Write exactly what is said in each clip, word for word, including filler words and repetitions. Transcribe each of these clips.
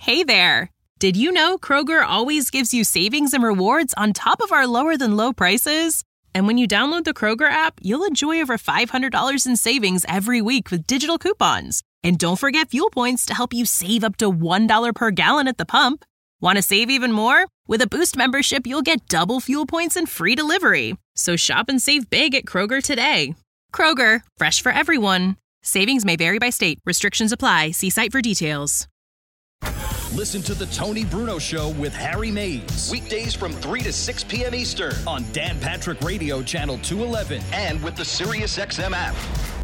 Hey there! Did you know Kroger always gives you savings and rewards on top of our lower-than-low prices? And when you download the Kroger app, you'll enjoy over five hundred dollars in savings every week with digital coupons. And don't forget fuel points to help you save up to one dollar per gallon at the pump. Want to save even more? With a Boost membership, you'll get double fuel points and free delivery. So shop and save big at Kroger today. Kroger, fresh for everyone. Savings may vary by state. Restrictions apply. See site for details. Listen to the Tony Bruno Show with Harry Mays. Weekdays from three to six p.m. Eastern on Dan Patrick Radio Channel two eleven and with the Sirius X M app.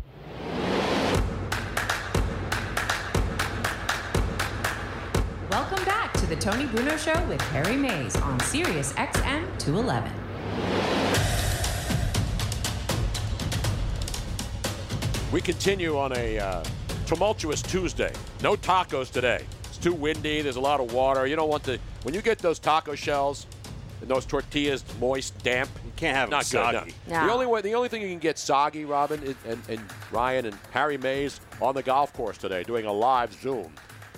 Welcome back to the Tony Bruno Show with Harry Mays on Sirius X M two eleven. We continue on a uh, tumultuous Tuesday. No tacos today. It's too windy. There's a lot of water. You don't want the when you get those taco shells and those tortillas moist, damp. You can't have not them good. soggy. No. No. The only way, the only thing you can get soggy, Robin, is, and, and Ryan and Harry Mays on the golf course today doing a live Zoom.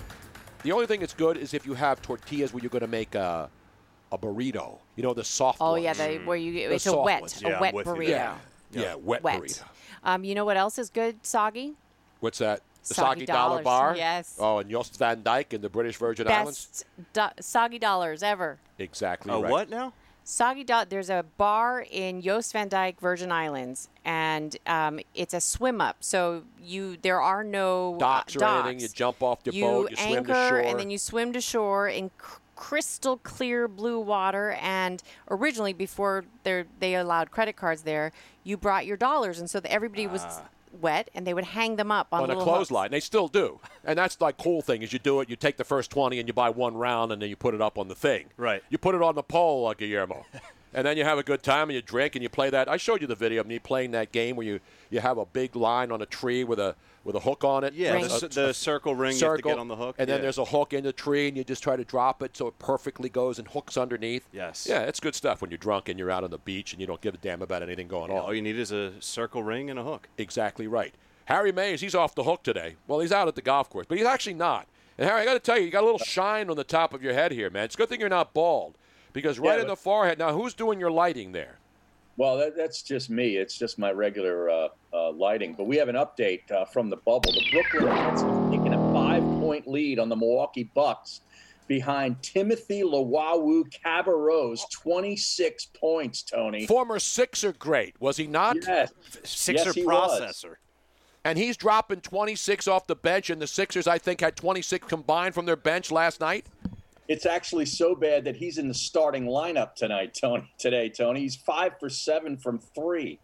The only thing that's good is if you have tortillas where you're going to make a, a burrito. You know, the soft Oh, ones. yeah, they, where you The it's a soft wet, ones. a Yeah, wet I'm with you burrito. there. Yeah, yeah, wet, Wet. burrito. Um, you know what else is good, soggy? What's that? The Soggy Soggy Dollar dollars, Bar? yes. Oh, and Jost Van Dyke in the British Virgin Islands? Best do- soggy dollars ever. Exactly Oh, right. what now? Soggy do- There's a bar in Jost Van Dyke, Virgin Islands, and um, it's a swim up. So you there are no Docks uh, or docks. anything. You jump off your you boat, you swim anchor, to shore. and then you swim to shore in c- crystal clear blue water. And originally, before there- they allowed credit cards there, you brought your dollars, and so that everybody was wet, and they would hang them up on, on a little clothesline. hooks. They still do. And that's like cool thing is you do it, you take the first twenty and you buy one round and then you put it up on the thing. Right. You put it on the pole, uh, Guillermo. And then you have a good time and you drink and you play that. I showed you the video of me playing that game where you, you have a big line on a tree with a with a hook on it. Yeah, Ring. the, c- the circle ring you have to get on the hook. And then yeah. there's a hook in the tree and you just try to drop it so it perfectly goes and hooks underneath. Yes. Yeah, it's good stuff when you're drunk and you're out on the beach and you don't give a damn about anything going Yeah, on. all you need is a circle ring and a hook. Exactly right. Harry Mays, he's off the hook today. Well, he's out at the golf course, but he's actually not. And, Harry, I got to tell you, you got a little shine on the top of your head here, man. It's a good thing you're not bald because right Yeah, in but- the forehead. Now, who's doing your lighting there? Well, that, that's just me. It's just my regular uh, uh, lighting. But we have an update uh, from the bubble. The Brooklyn Nets have taken a five-point lead on the Milwaukee Bucks behind Timothy Luwawu Cabarrot's twenty-six points, Tony. Former Sixer great, was he not? Yes. Sixer Yes, he was. processor. And he's dropping twenty-six off the bench, and the Sixers, I think, had twenty-six combined from their bench last night. It's actually so bad that he's in the starting lineup tonight, Tony. Today, Tony. He's five for seven from three.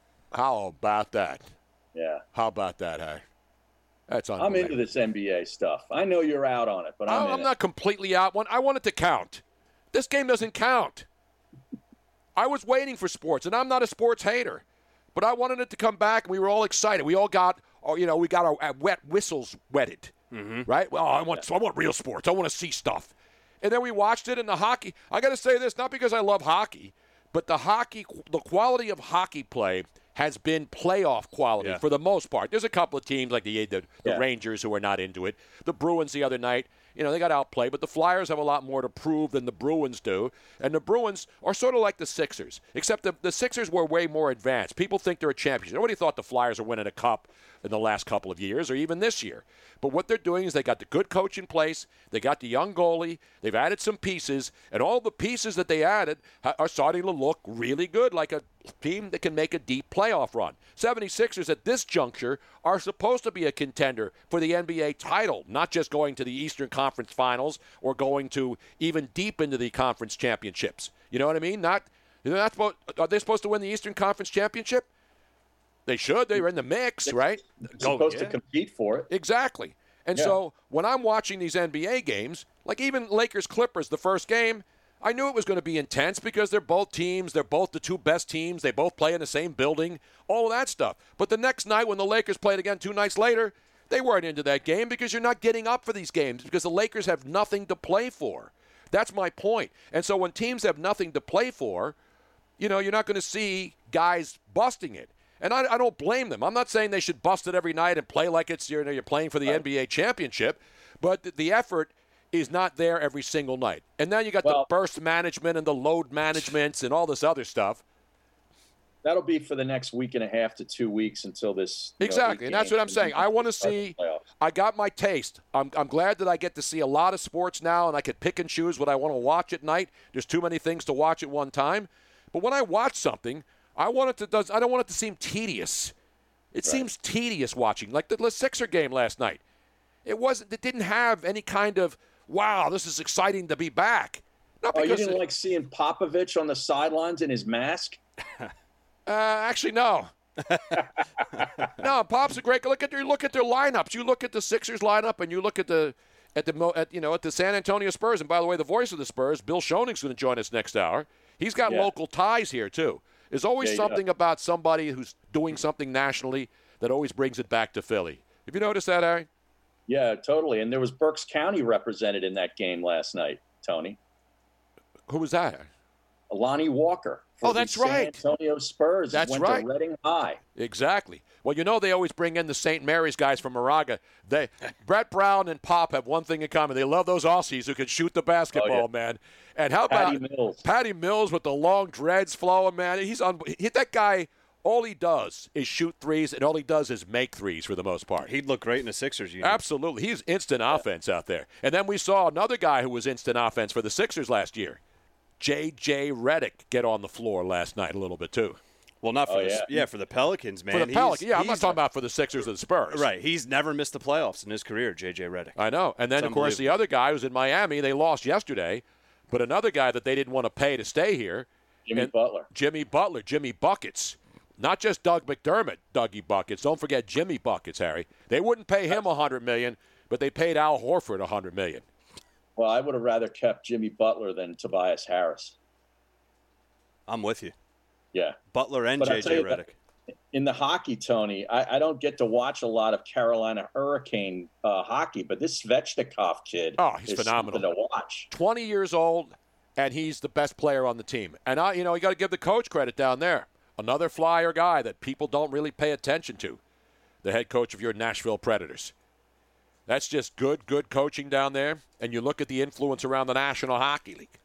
How about that? Yeah. How about that, Harry? That's I'm unbelievable. into this N B A stuff. I know you're out on it, but I'm, I'm, in I'm it. not completely out. One, I want it to count. This game doesn't count. I was waiting for sports, and I'm not a sports hater, but I wanted it to come back, and we were all excited. We all got, oh, you know, we got our, our wet whistles wetted, mm-hmm. right? Well, I want, I want real sports. I want to see stuff. And then we watched it in the hockey. I got to say this, not because I love hockey, but the hockey, the quality of hockey play has been playoff quality Yeah. for the most part. There's a couple of teams like the the, the Yeah. Rangers who are not into it. The Bruins the other night, you know, they got outplayed, but the Flyers have a lot more to prove than the Bruins do. And the Bruins are sort of like the Sixers, except the, the Sixers were way more advanced. People think they're a championship. Nobody thought the Flyers were winning a cup in the last couple of years or even this year. But what they're doing is they got the good coach in place, they got the young goalie, they've added some pieces, and all the pieces that they added ha- are starting to look really good, like a team that can make a deep playoff run. seventy-sixers at this juncture are supposed to be a contender for the N B A title, not just going to the Eastern Conference Finals or going to even deep into the conference championships. You know what I mean? Not, they're not supposed, are they supposed to win the Eastern Conference Championship? They should. They were in the mix, right? They're supposed to compete for it. Exactly. And Yeah. so when I'm watching these N B A games, like even Lakers-Clippers, the first game, I knew it was going to be intense because they're both teams. They're both the two best teams. They both play in the same building, all of that stuff. But the next night when the Lakers played again two nights later, they weren't into that game because you're not getting up for these games because the Lakers have nothing to play for. That's my point. And so when teams have nothing to play for, you know, you're not going to see guys busting it. And I, I don't blame them. I'm not saying they should bust it every night and play like it's you're, you're playing for the Right. N B A championship, but the, the effort He's not there every single night. And now you got Well- the burst management and the load managements and all this other stuff. That'll be for the next week and a half to two weeks until this. you know, Exactly, eight and that's what I'm games saying. I want to start the see. playoffs. I got my taste. I'm, I'm glad that I get to see a lot of sports now, and I can pick and choose what I want to watch at night. There's too many things to watch at one time. But when I watch something, I want it to. Does I don't want it to seem tedious. It Right. seems tedious watching, like the Sixer game last night. It wasn't. It didn't have any kind of wow. This is exciting to be back. Not Oh, you because didn't it- like seeing Popovich on the sidelines in his mask? Uh, actually, no. no, Pop's a great. Look at their look at their lineups. You look at the Sixers lineup, and you look at the at the Mo- at, you know at the San Antonio Spurs. And by the way, the voice of the Spurs, Bill Schoening's going to join us next hour. He's got Yeah. local ties here too. There's always Yeah, he something about somebody who's doing something nationally that always brings it back to Philly. Have you noticed that, Harry? Yeah, totally. And there was Berks County represented in that game last night, Tony. Who was that? Lonnie Walker. for Oh, the that's San right. Antonio Spurs. That's went right. to Reading High. Exactly. Well, you know they always bring in the Saint Mary's guys from Moraga. They, Brett Brown and Pop have one thing in common. They love those Aussies who can shoot the basketball, Oh, yeah. man. And how about Patty Mills. Patty Mills with the long dreads flowing, man? He's on. He, that guy. All he does is shoot threes, and all he does is make threes for the most part. He'd look great in a Sixers unit. Absolutely, he's instant offense out there. And then we saw another guy who was instant offense for the Sixers last year, J J Redick, get on the floor last night a little bit too. Well, not for Oh, the yeah. yeah for the Pelicans, man. For the He's- Pelicans, yeah, I'm not he's- talking about for the Sixers or the Spurs. Right, he's never missed the playoffs in his career, J J Redick. I know. And then, It's of course, the other guy who's in Miami, they lost yesterday, but another guy that they didn't want to pay to stay here, Jimmy and- Butler. Jimmy Butler, Jimmy Buckets. Not just Doug McDermott, Dougie Buckets. Don't forget Jimmy Buckets, Harry. They wouldn't pay him one hundred million dollars, but they paid Al Horford one hundred million dollars. Well, I would have rather kept Jimmy Butler than Tobias Harris. I'm with you. Yeah. Butler and But I'll J tell J you that- Redick. In the hockey, Tony, I, I don't get to watch a lot of Carolina Hurricane uh, hockey, but this Svechnikov kid Oh, he's is phenomenal. something to watch. twenty years old, and he's the best player on the team. And, I, you know, you got to give the coach credit down there. Another flyer guy that people don't really pay attention to, the head coach of your Nashville Predators. That's just good, good coaching down there. And you look at the influence around the National Hockey League.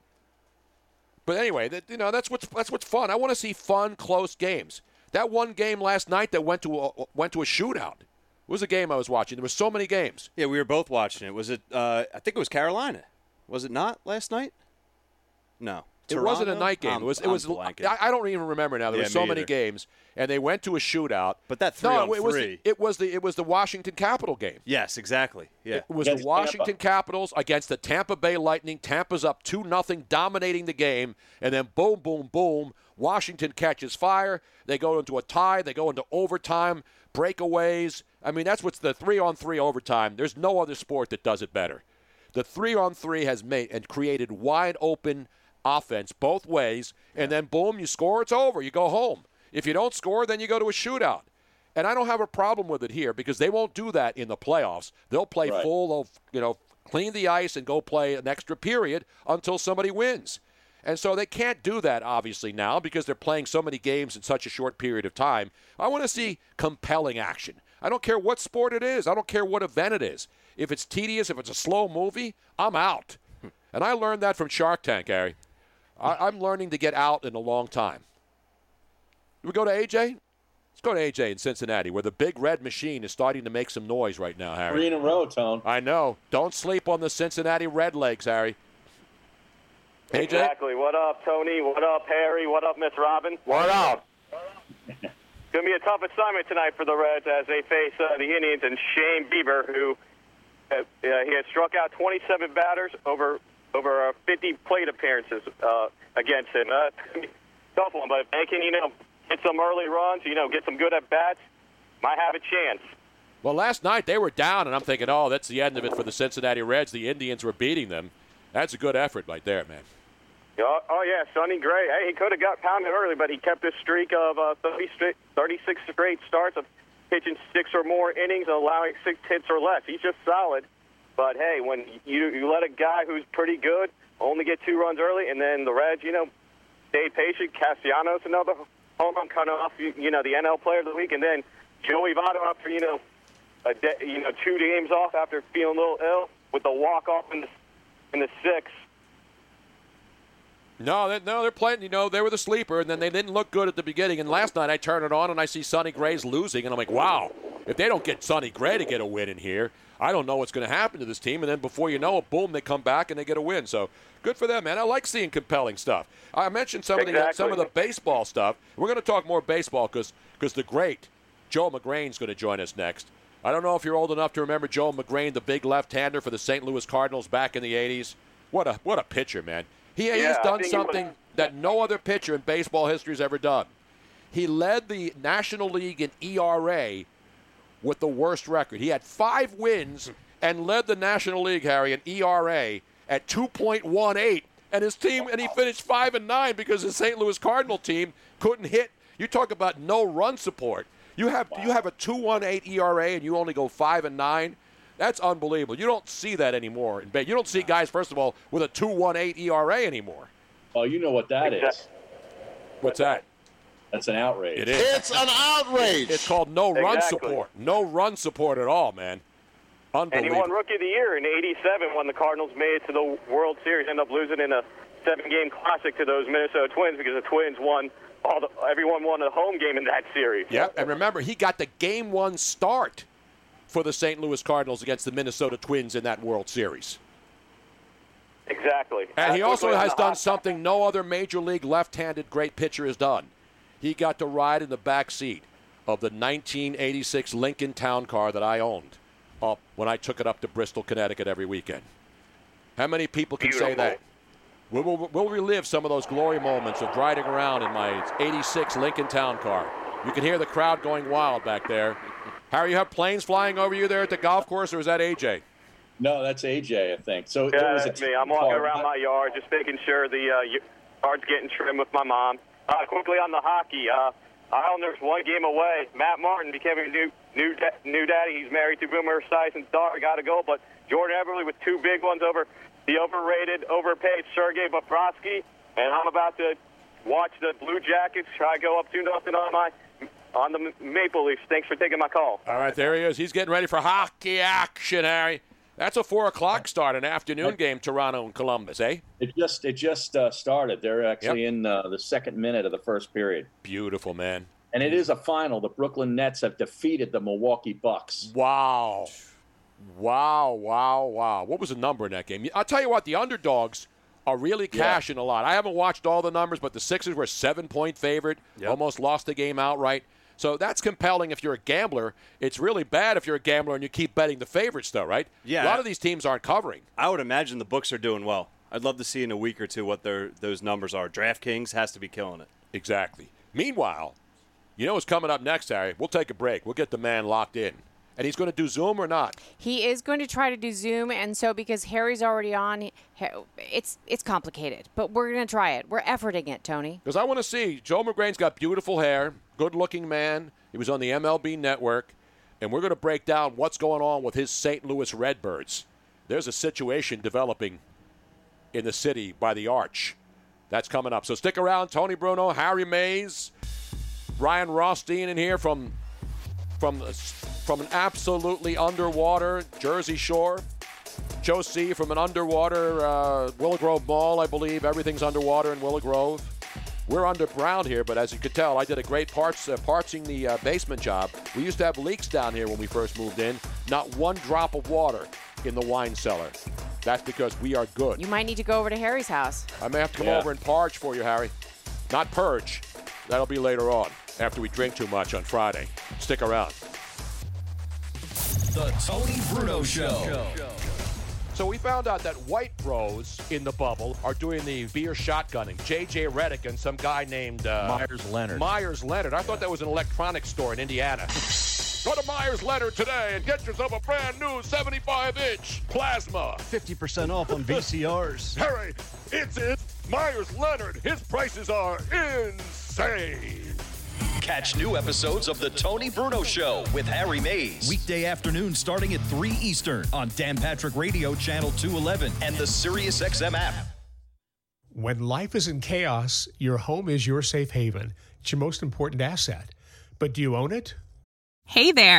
But anyway, that, you know, that's what's that's what's fun. I want to see fun, close games. That one game last night that went to a, went to a shootout. It was a game I was watching. There were so many games. Yeah, we were both watching it. Was it? Uh, I think it was Carolina. Was it not last night? No. It wasn't a Toronto? night game. I'm- it was. It I'm was. blanking. I, I don't even remember now. There Yeah, were so me many either. games, and they went to a shootout. But that three no, on it was. three- The, it was the. It was the Washington Capital game. Yes, exactly. Yeah. It was Against the Washington Tampa. Capitals against the Tampa Bay Lightning. Tampa's up two nothing, dominating the game, and then boom, boom, boom. Washington catches fire. They go into a tie. They go into overtime, breakaways. I mean, that's what's the three-on-three overtime. There's no other sport that does it better. The three-on-three has made and created wide open offense both ways, and then boom, you score, it's over. You go home. If you don't score, then you go to a shootout. And I don't have a problem with it here because they won't do that in the playoffs. They'll play Right. full of, you know, clean the ice and go play an extra period until somebody wins. And so they can't do that, obviously, now because they're playing so many games in such a short period of time. I want to see compelling action. I don't care what sport it is. I don't care what event it is. If it's tedious, if it's a slow movie, I'm out. And I learned that from Shark Tank, Harry. I, I'm learning to get out in a long time. Do we go to A J? Let's go to A J in Cincinnati, where the big red machine is starting to make some noise right now, Harry. Three in a row, Tone. I know. Don't sleep on the Cincinnati Redlegs, Harry. A J? Exactly. What up, Tony? What up, Harry? What up, Miss Robin? What up? It's going to be a tough assignment tonight for the Reds as they face uh, the Indians and Shane Bieber, who uh, uh, he had struck out twenty-seven batters over over uh, fifty plate appearances uh, against him. Uh, it's gonna be a tough one, but if they can, you know, get some early runs, you know, get some good at bats, might have a chance. Well, last night they were down, and I'm thinking, oh, that's the end of it for the Cincinnati Reds. The Indians were beating them. That's a good effort right there, man. Oh, oh yeah, Sonny Gray. Hey, he could have got pounded early, but he kept his streak of uh, thirty, thirty-six straight starts of pitching six or more innings and allowing six hits or less. He's just solid. But, hey, when you, you let a guy who's pretty good only get two runs early, and then the Reds, you know, stayed patient. Castellanos, another home run cut off, you, you know, the N L Player of the Week, and then Joey Votto after, you know, a de- you know, two games off after feeling a little ill. with the walk-off in the, in the sixth. No, they, no, they're playing. You know, they were the sleeper, and then they didn't look good at the beginning. And last night I turn it on and I see Sonny Gray's losing, and I'm like, wow, if they don't get Sonny Gray to get a win in here, I don't know what's going to happen to this team. And then before you know it, boom, they come back and they get a win. So good for them, man. I like seeing compelling stuff. I mentioned some exactly. of the some of the baseball stuff. We're going to talk more baseball because because the great Joe McGrain's going to join us next. I don't know if you're old enough to remember Joe McGrain, the big left-hander for the Saint Louis Cardinals back in the eighties. What a what a pitcher, man. He, yeah, he's done he something was... that no other pitcher in baseball history has ever done. He led the National League in E R A with the worst record. He had five wins and led the National League, Harry, in E R A at two point one eight. And his team, and he finished five and nine because the Saint Louis Cardinal team couldn't hit. You talk about no run support. You have wow. you have a two point one eight E R A and you only go five and nine. That's unbelievable. You don't see that anymore. You don't see guys, first of all, with a two point one eight E R A anymore. Oh, you know what that is. What's that? That's an outrage. It is. It's an outrage. It's called no run exactly. support. No run support at all, man. Unbelievable. And he won Rookie of the Year in eighty-seven when the Cardinals made it to the World Series. Ended up losing in a seven-game classic to those Minnesota Twins because the Twins won all the, everyone won a home game in that series. Yep, and remember, he got the game one start for the Saint Louis Cardinals against the Minnesota Twins in that World Series. Exactly. And he That's also has done hot. something no other major league left-handed great pitcher has done. He got to ride in the back seat of the nineteen eighty-six Lincoln Town Car that I owned up when I took it up to Bristol, Connecticut every weekend. How many people can Beautiful. say that? We'll, we'll, we'll relive some of those glory moments of riding around in my eighty-six Lincoln Town Car. You can hear the crowd going wild back there. Harry, you have planes flying over you there at the golf course, or is that A J? No, that's A J, I think. So Yeah, there was a that's me. I'm walking around my yard just making sure the uh, yard's getting trimmed with my mom. Uh, quickly on the hockey, uh, Islanders one game away. Matt Martin became a new new da- new daddy. He's married to Boomer Esiason's daughter. Got to go, but Jordan Eberle with two big ones over the overrated, overpaid Sergei Bobrovsky, and I'm about to watch the Blue Jackets try to go up two nothing on my on the Maple Leafs. Thanks for taking my call. All right, there he is. He's getting ready for hockey action, Harry. That's a four o'clock start, an afternoon game, Toronto and Columbus, eh? It just it just uh, started. They're actually Yep. in uh, the second minute of the first period. Beautiful, man. And it is a final. The Brooklyn Nets have defeated the Milwaukee Bucks. Wow. Wow, wow, wow. What was the number in that game? I'll tell you what, the underdogs are really cashing a lot. I haven't watched all the numbers, but the Sixers were a seven-point favorite, Yep. almost lost the game outright. So that's compelling if you're a gambler. It's really bad if you're a gambler and you keep betting the favorites, though, right? Yeah. A lot of these teams aren't covering. I would imagine the books are doing well. I'd love to see in a week or two what their those numbers are. DraftKings has to be killing it. Exactly. Meanwhile, you know what's coming up next, Harry? We'll take a break. We'll get the man locked in. And he's going to do Zoom or not? He is going to try to do Zoom, and so because Harry's already on, he- it's it's complicated. But we're going to try it. We're efforting it, Tony. Because I want to see. Joe McGrain's got beautiful hair, good-looking man. He was on the M L B Network. And we're going to break down what's going on with his Saint Louis Redbirds. There's a situation developing in the city by the Arch. That's coming up. So stick around. Tony Bruno, Harry Mays, Brian Rothstein in here from from from an absolutely underwater Jersey Shore. Joe C. from an underwater uh, Willow Grove Mall, I believe. Everything's underwater in Willow Grove. We're underground here, but as you could tell, I did a great parts uh, partsing the uh, basement job. We used to have leaks down here when we first moved in. Not one drop of water in the wine cellar. That's because we are good. You might need to go over to Harry's house. I may have to come Yeah. over and purge for you, Harry. Not purge. That'll be later on, after we drink too much on Friday. Stick around. The Tony Bruno Show. So we found out that White Bros in the bubble are doing the beer shotgunning. J J Redick and some guy named uh, Myers Leonard. Myers Leonard. I thought that was an electronics store in Indiana. Go to Myers Leonard today and get yourself a brand new seventy-five inch plasma. fifty percent off on V C Rs. Harry, it's it. Myers Leonard. His prices are insane. Catch new episodes of The Tony Bruno Show with Harry Mays. Weekday afternoon starting at three Eastern on Dan Patrick Radio Channel two eleven and the SiriusXM app. When life is in chaos, your home is your safe haven. It's your most important asset. But do you own it? Hey there.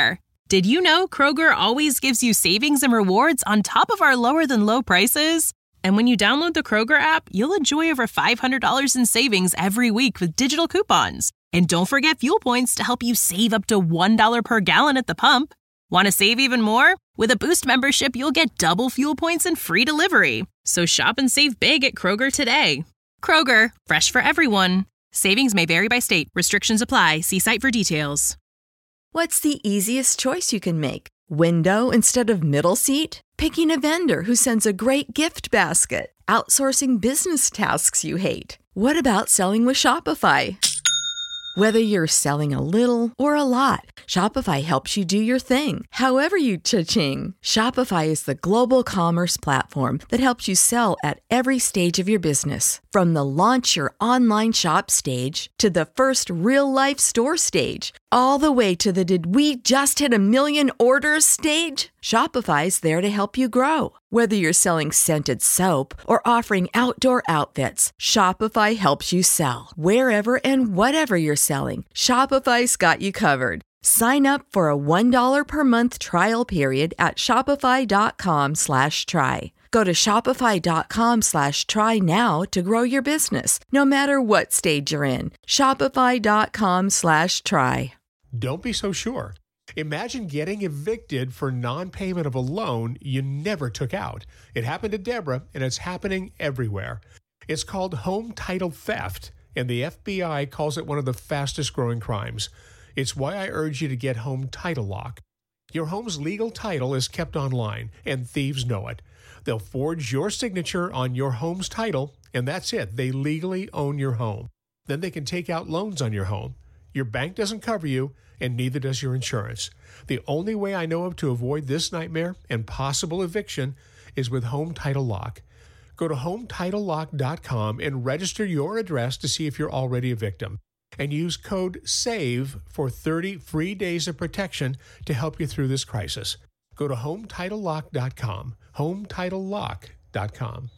Did you know Kroger always gives you savings and rewards on top of our lower than low prices? And when you download the Kroger app, you'll enjoy over five hundred dollars in savings every week with digital coupons. And don't forget fuel points to help you save up to one dollar per gallon at the pump. Want to save even more? With a Boost membership, you'll get double fuel points and free delivery. So shop and save big at Kroger today. Kroger, fresh for everyone. Savings may vary by state. Restrictions apply. See site for details. What's the easiest choice you can make? Window instead of middle seat? Picking a vendor who sends a great gift basket? Outsourcing business tasks you hate? What about selling with Shopify? Whether you're selling a little or a lot, Shopify helps you do your thing, however you cha-ching. Shopify is the global commerce platform that helps you sell at every stage of your business. From the launch your online shop stage to the first real-life store stage, all the way to the did we just hit a million orders stage. Shopify's there to help you grow. Whether you're selling scented soap or offering outdoor outfits, Shopify helps you sell. Wherever and whatever you're selling, Shopify's got you covered. Sign up for a one dollar per month trial period at shopify.com slash try. Go to shopify.com slash try now to grow your business, no matter what stage you're in. Shopify.com slash try. Don't be so sure. Imagine getting evicted for non-payment of a loan you never took out. It happened to Deborah, and it's happening everywhere. It's called home title theft, and the F B I calls it one of the fastest-growing crimes. It's why I urge you to get Home Title Lock. Your home's legal title is kept online, and thieves know it. They'll forge your signature on your home's title, and that's it. They legally own your home. Then they can take out loans on your home. Your bank doesn't cover you, and neither does your insurance. The only way I know of to avoid this nightmare and possible eviction is with Home Title Lock. Go to home title lock dot com and register your address to see if you're already a victim. And use code SAVE for thirty free days of protection to help you through this crisis. Go to home title lock dot com. home title lock dot com.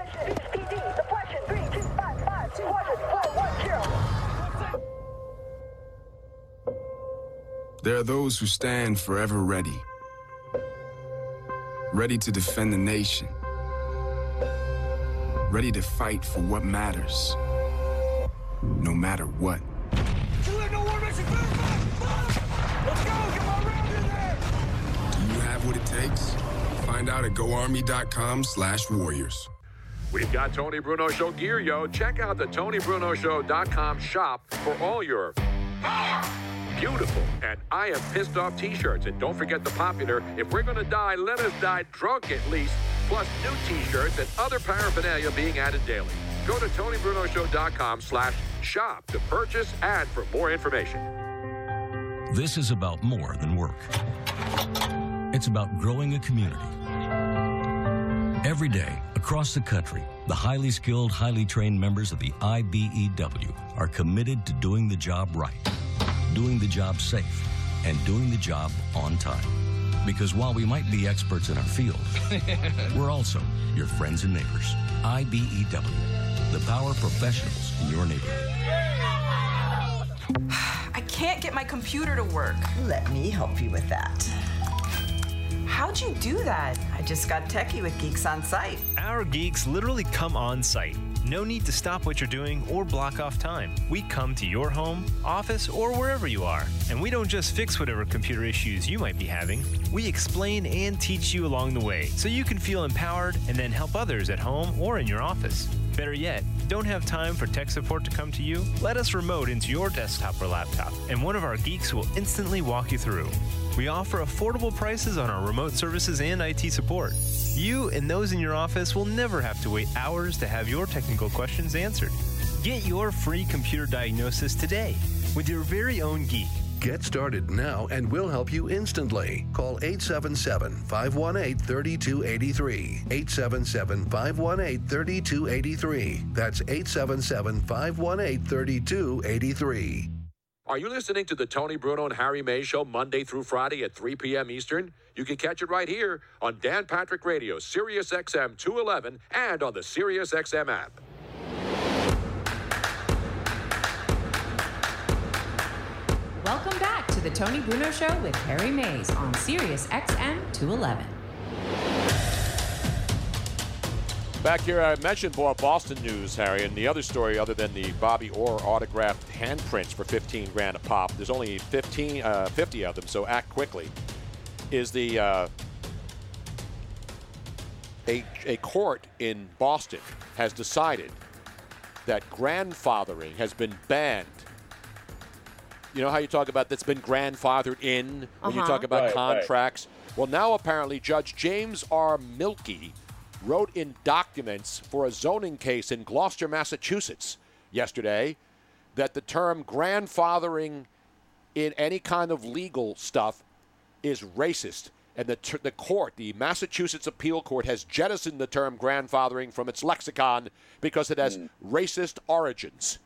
There are those who stand forever ready, ready to defend the nation, ready to fight for what matters, no matter what. Do you have what it takes? Find out at goarmy.com slash warriors. We've got Tony Bruno Show gear, yo. Check out the tony bruno show dot com shop for all your beautiful and I am pissed off t-shirts. And don't forget the popular, if we're going to die, let us die drunk at least, plus new t-shirts and other paraphernalia being added daily. Go to tony bruno show dot com slash shop to purchase and for more information. This is about more than work. It's about growing a community. Every day, across the country, the highly skilled, highly trained members of the I B E W are committed to doing the job right, doing the job safe, and doing the job on time. Because while we might be experts in our field, we're also your friends and neighbors. I B E W, the power professionals in your neighborhood. I can't get my computer to work. Let me help you with that. How'd you do that? I just got techie with Geeks on Site. Our geeks literally come on site. No need to stop what you're doing or block off time. We come to your home, office, or wherever you are. And we don't just fix whatever computer issues you might be having. We explain and teach you along the way so you can feel empowered and then help others at home or in your office. Better yet, don't have time for tech support to come to you? Let us remote into your desktop or laptop, and one of our geeks will instantly walk you through. We offer affordable prices on our remote services and I T support. You and those in your office will never have to wait hours to have your technical questions answered. Get your free computer diagnosis today with your very own geek. Get started now and we'll help you instantly. Call eight seven seven, five one eight, three two eight three. eight seven seven, five one eight, three two eight three. That's eight seven seven, five one eight, three two eight three. Are you listening to the Tony Bruno and Harry Mays Show Monday through Friday at three p.m. Eastern? You can catch it right here on Dan Patrick Radio, Sirius X M two eleven, and on the Sirius X M app. Welcome back to to the Tony Bruno Show with Harry Mays on Sirius X M two eleven. Back here, I mentioned more Boston news, Harry, and the other story, other than the Bobby Orr autographed handprints for fifteen grand a pop, there's only fifteen, uh, fifty of them, so act quickly, is the uh, a, a court in Boston has decided that grandfathering has been banned. You know how you talk about that's been grandfathered in when you Uh-huh. talk about Right, right. contracts? Well, now apparently Judge James R. Milkey wrote in documents for a zoning case in Gloucester, Massachusetts yesterday that the term grandfathering in any kind of legal stuff is racist. And the, ter- the court, the Massachusetts Appeal Court, has jettisoned the term grandfathering from its lexicon because it has racist origins.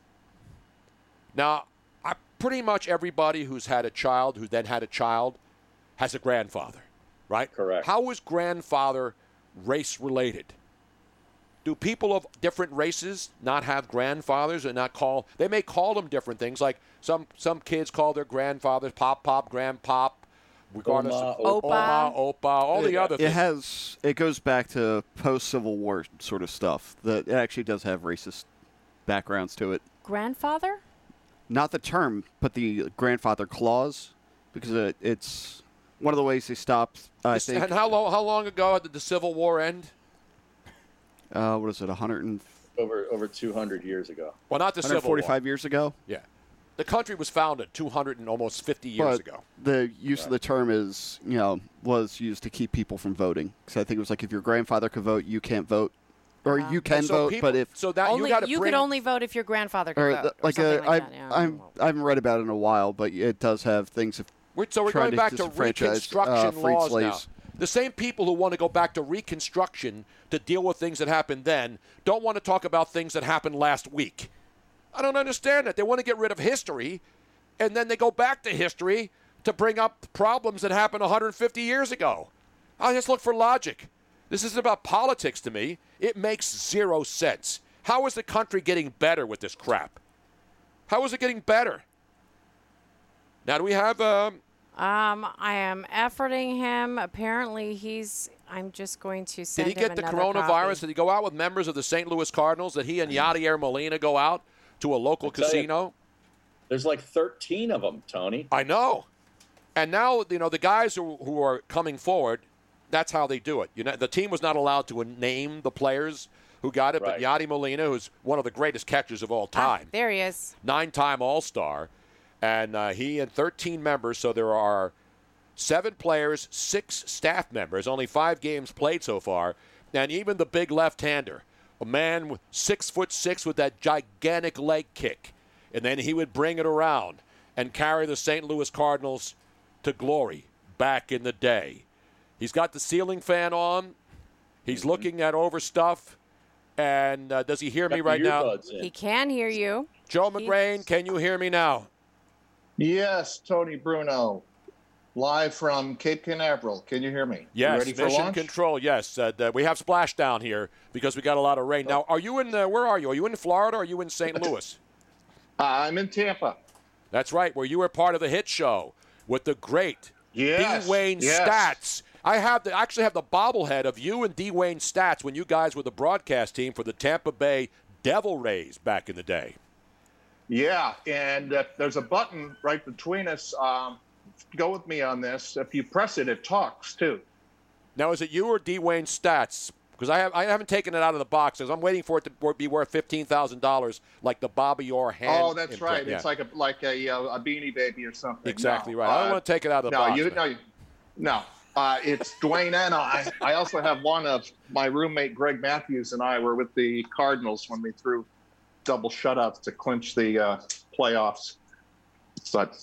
Now, I, pretty much everybody who's had a child who then had a child has a grandfather, right? Correct. How is grandfather race related? Do people of different races not have grandfathers and not call? They may call them different things. Like some some kids call their grandfathers pop, pop, grandpop, regardless Oma, of Opa. Oma, Opa, all the other It things. has. It goes back to post-Civil War sort of stuff. That it actually does have racist backgrounds to it. Grandfather? Not the term, but the grandfather clause, because it, it's one of the ways they stopped. I This- think. and how long how long ago did the Civil War end? Uh, what is it? one hundred and Over over two hundred years ago. Well, not the Civil War. forty-five years ago. Yeah, the country was founded two hundred and almost fifty years But ago. the use of the term is, you know, was used to keep people from voting. Because I think it was like if your grandfather could vote, you can't vote, or you can So vote, people- but if so that only, you got to you bring could only vote if your grandfather could or vote. the- or like something a, like I, that, yeah. I'm I haven't read about it in a while, but it does have things. Of We're- So we're trying going back to disenfranchise, Reconstruction uh, freed laws slaves. now. The same people who want to go back to Reconstruction to deal with things that happened then don't want to talk about things that happened last week. I don't understand that. They want to get rid of history, and then they go back to history to bring up problems that happened one hundred fifty years ago. I just look for logic. This isn't about politics to me. It makes zero sense. How is the country getting better with this crap? How is it getting better? Now, do we have... Um, Um, I am efforting him. Apparently, he's. I'm just going to Did send he get the him coronavirus? another copy. Did he go out with members of the Saint Louis Cardinals? Did he and Yadier Molina go out to a local tell you, casino? There's like thirteen of them, Tony. I know. And now, you know, the guys who, who are coming forward, that's how they do it. You know, the team was not allowed to name the players who got it, Right. but Yadi Molina, who's one of the greatest catchers of all time, There he is. nine-time All-Star, and uh, he and thirteen members, so there are seven players, six staff members, only five games played so far, and even the big left-hander, a man with six foot six with that gigantic leg kick, and then he would bring it around and carry the Saint Louis Cardinals to glory back in the day. He's got the ceiling fan on. He's looking at over stuff. And uh, does he hear me Got the right now? earbuds in. He can hear you. Joe McGrain, can you hear me now? Yes, Tony Bruno, live from Cape Canaveral. Can you hear me? Yes, You ready for Mission launch? Control, yes. Uh, the- we have splashdown here because we got a lot of rain. Now, are you in, uh, where are you? Are you in Florida or are you in Saint Louis? Uh, I'm in Tampa. That's right, where you were part of the hit show with the great Yes, D. Wayne yes. Stats. I have the, actually have the bobblehead of you and D. Wayne Stats when you guys were the broadcast team for the Tampa Bay Devil Rays back in the day. Yeah, and uh, there's a button right between us. Um, go with me on this. If you press it, it talks too. Now, is it you or D. Wayne Stats? Because I, have, I haven't taken it out of the box. As I'm waiting for it to be worth fifteen thousand dollars, like the Bobby Orr hand. Oh, that's imprint. right. Yeah. It's like a like a, uh, a Beanie Baby or something. Exactly No, right. I don't uh, want to take it out of the no, box. You, man. no, you, no. Uh, it's Dwayne and I. I also have one of my roommate Greg Matthews and I were with the Cardinals when we threw double shutouts to clinch the uh, playoffs. But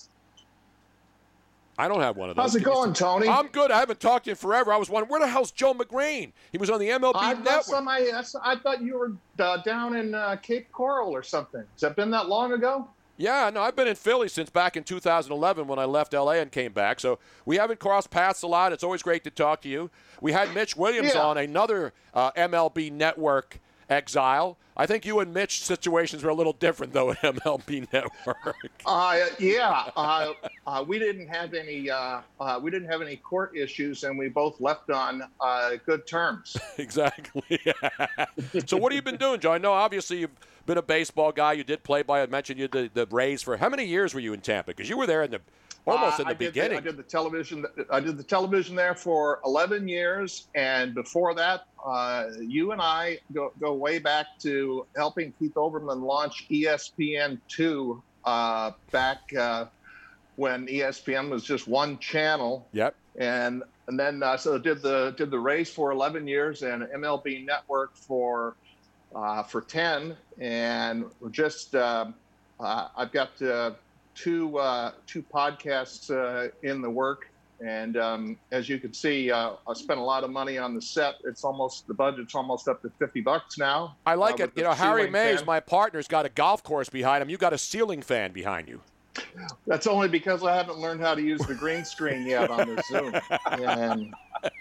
I don't have one of those. how's it going, Tony? I'm good. I haven't talked to you forever. I was wondering, where the hell's Joe McGrain? He was on the M L B I, Network. that's on my, that's, I thought you were uh, down in uh, Cape Coral or something. Has that been that long ago? Yeah, no, I've been in Philly since back in two thousand eleven when I left L A and came back. So we haven't crossed paths a lot. It's always great to talk to you. We had Mitch Williams Yeah. on, another uh, M L B Network exile. I think you and Mitch situations were a little different, though, at M L B Network. Uh, yeah, uh, uh, we didn't have any. Uh, uh, we didn't have any court issues, and we both left on uh, good terms. Exactly. So, what have you been doing, Joe? I know, obviously, you've been a baseball guy. You did play by. I mentioned you did the Rays for how many years were you in Tampa? Because you were there in the almost Uh, in the I did beginning. I did the television. I did the television there for eleven years, and before that, uh, you and I go, go way back to helping Keith Olbermann launch E S P N two uh, back uh, when E S P N was just one channel. Yep. And and then uh, so did the did the Rays for eleven years and M L B Network for uh, for ten, and we're just uh, uh, I've got. Uh, two uh, two podcasts uh, in the work, and um, as you can see, uh, I spent a lot of money on the set. It's almost the budget's almost up to fifty bucks now. I like uh, it. with You the know, Harry ceiling Mays, fan. my partner's got a golf course behind him. You got a ceiling fan behind you. That's only because I haven't learned how to use the green screen yet on the Zoom. And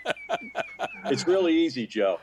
it's really easy, Joe.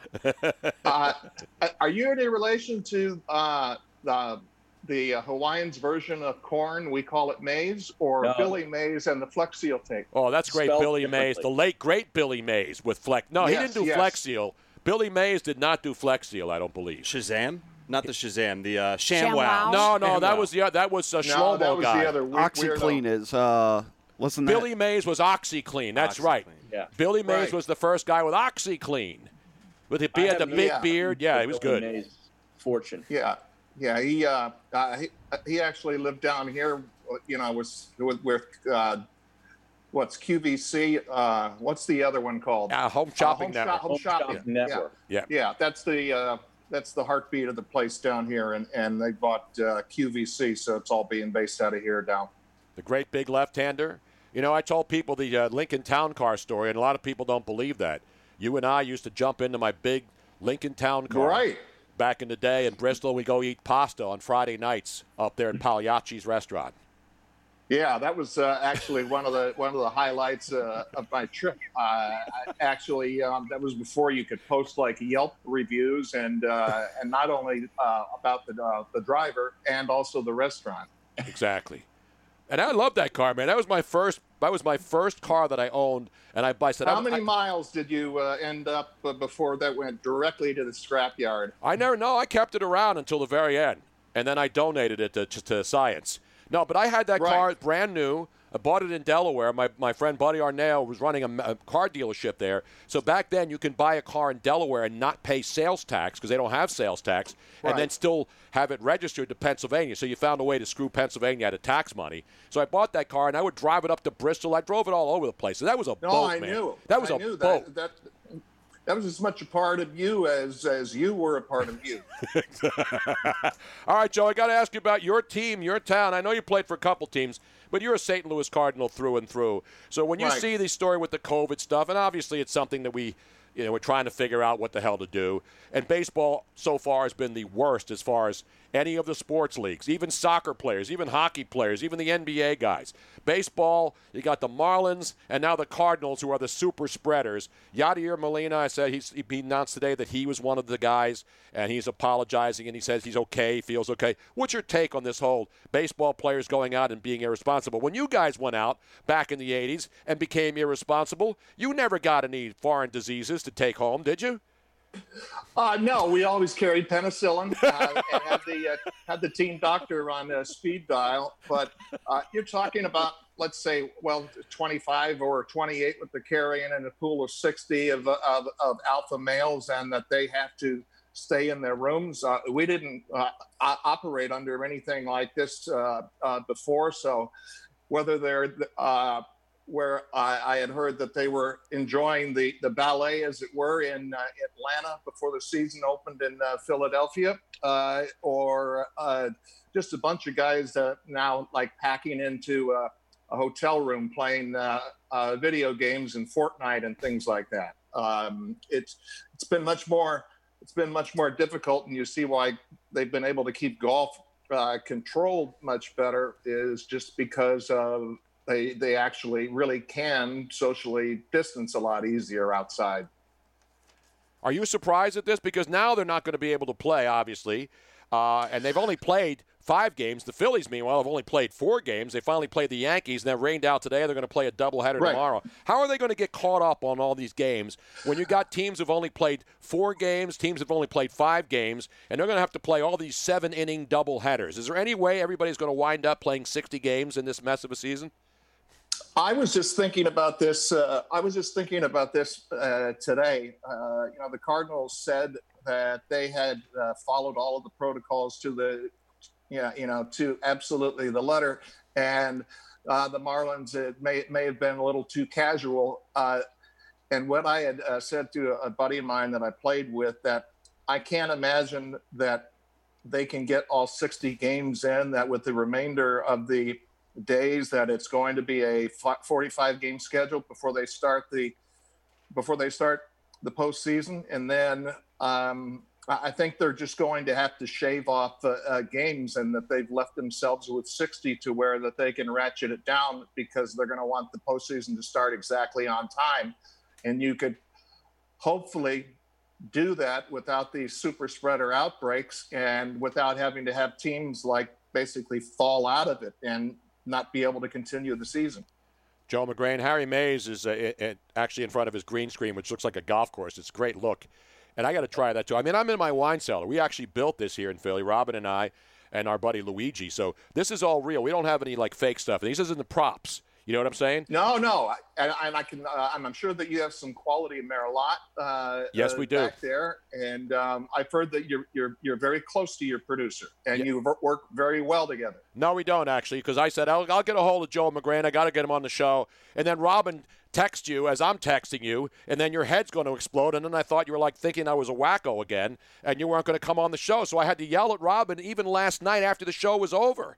uh, are you any relation to uh, the the uh, Hawaiians version of corn? We call it maize, or No. Billy Mays and the Flex Seal tape. Oh, that's great, Spelled Billy Mays, the differently. late great Billy Mays with Flex. No, he Yes, didn't do yes. Flex Seal. Billy Mays did not do Flex Seal. I don't believe. Shazam, not the Shazam, the uh, ShamWow. No, no, that ShamWow. was the that was a No, Shlomo that was guy. the other weird- OxyClean is uh, wasn't that? Billy Mays was OxyClean. That's right. Yeah. Billy Mays Right. was the first guy with OxyClean. With the, I he had the have big yeah. beard. Yeah, he was Billy good. Mays' fortune. Yeah, yeah. He uh, uh, he, he actually lived down here. You know, was with, with uh, what's Q V C? Uh, what's the other one called? Uh, Home Shopping home Network. Shop, home, Home shopping. Shopping Network. Yeah. Yeah, that's the uh, that's the heartbeat of the place down here, and and they bought uh, Q V C, so it's all being based out of here now. The great big left-hander. You know, I told people the uh, Lincoln Town Car story, and a lot of people don't believe that. You and I used to jump into my big Lincoln Town Car. Right. Back in the day in Bristol, we go eat pasta on Friday nights up there at Pagliacci's restaurant. Yeah, that was uh, actually one of the one of the highlights uh, of my trip. Uh, I, actually, um, that was before you could post like Yelp reviews, and uh, and not only uh, about the uh, the driver and also the restaurant. Exactly. And I love that car, man. That was my first. That was my first car that I owned, and I, I said, How I, many I, miles did you uh, end up uh, before that went directly to the scrapyard? I never know. I kept it around until the very end, and then I donated it to, to, to science. No, but I had that Right. car brand new. I bought it in Delaware. My, my friend Buddy Arnell was running a, a car dealership there. So back then, you can buy a car in Delaware and not pay sales tax because they don't have sales tax, and Right. then still have it registered to Pennsylvania. So you found a way to screw Pennsylvania out of tax money. So I bought that car, and I would drive it up to Bristol. I drove it all over the place. So that was a No, boat, I man. knew. That was I a knew boat. That, that that was as much a part of you as as you were a part of you. All right, Joe, I got to ask you about your team, your town. I know you played for a couple teams, but you're a Saint Louis Cardinal through and through. So when you Right. see the story with the COVID stuff, and obviously it's something that we, you know, we're trying to figure out what the hell to do. And baseball so far has been the worst as far as any of the sports leagues, even soccer players, even hockey players, even the N B A guys. Baseball, you got the Marlins and now the Cardinals, who are the super spreaders. Yadier Molina, I said he's, he announced today that he was one of the guys, and he's apologizing, and he says he's okay, he feels okay. What's your take on this whole baseball players going out and being irresponsible? When you guys went out back in the eighties and became irresponsible, you never got any foreign diseases to take home, did you? Uh, no, we always carried penicillin uh, and had the uh, had the team doctor on uh, speed dial. But uh, you're talking about, let's say, well, twenty-five or twenty-eight with the carrying in a pool of sixty of, of, of alpha males, and that they have to stay in their rooms. Uh, we didn't uh, o- operate under anything like this uh, uh, before, so whether they're uh, where I, I had heard that they were enjoying the, the ballet, as it were, in uh, Atlanta before the season opened in uh, Philadelphia, uh, or uh, just a bunch of guys that now like packing into uh, a hotel room playing uh, uh, video games and Fortnite and things like that. Um, it's it's been much more it's been much more difficult, and you see why they've been able to keep golf uh, controlled much better is just because of They they actually really can socially distance a lot easier outside. Are you surprised at this? Because now they're not going to be able to play, obviously, uh, and they've only played five games. The Phillies, meanwhile, have only played four games. They finally played the Yankees, and they're rained out today. They're going to play a doubleheader Right. tomorrow. How are they going to get caught up on all these games when you got teams who've only played four games, teams have only played five games, and they're going to have to play all these seven-inning doubleheaders? Is there any way everybody's going to wind up playing sixty games in this mess of a season? I was just thinking about this. Uh, I was just thinking about this uh, today. Uh, you know, the Cardinals said that they had uh, followed all of the protocols to the, yeah, you know, to absolutely the letter, and uh, the Marlins it may may have been a little too casual. Uh, and what I had uh, said to a buddy of mine that I played with, that I can't imagine that they can get all sixty games in. That with the remainder of the days that it's going to be a forty-five game schedule before they start the before they start the postseason, and then um, I think they're just going to have to shave off uh, uh, games, and that they've left themselves with sixty to where that they can ratchet it down because they're going to want the postseason to start exactly on time, and you could hopefully do that without these super spreader outbreaks and without having to have teams like basically fall out of it and not be able to continue the season. Joe McGrain, Harry Mays is uh, it, it actually in front of his green screen, which looks like a golf course. It's a great look. And I got to try that, too. I mean, I'm in my wine cellar. We actually built this here in Philly, Robin and I and our buddy Luigi. So this is all real. We don't have any, like, fake stuff. And this isn't the props. You know what I'm saying? No, no. And, and I can, uh, I'm sure that you have some quality Merlot uh, yes, we do. back there. And um, I've heard that you're, you're, you're very close to your producer, and yeah. you work very well together. No, we don't, actually, because I said, I'll, I'll get a hold of Joe McGrain. I got to get him on the show. And then Robin texts you as I'm texting you, and then your head's going to explode. And then I thought you were, like, thinking I was a wacko again, and you weren't going to come on the show. So I had to yell at Robin even last night after the show was over.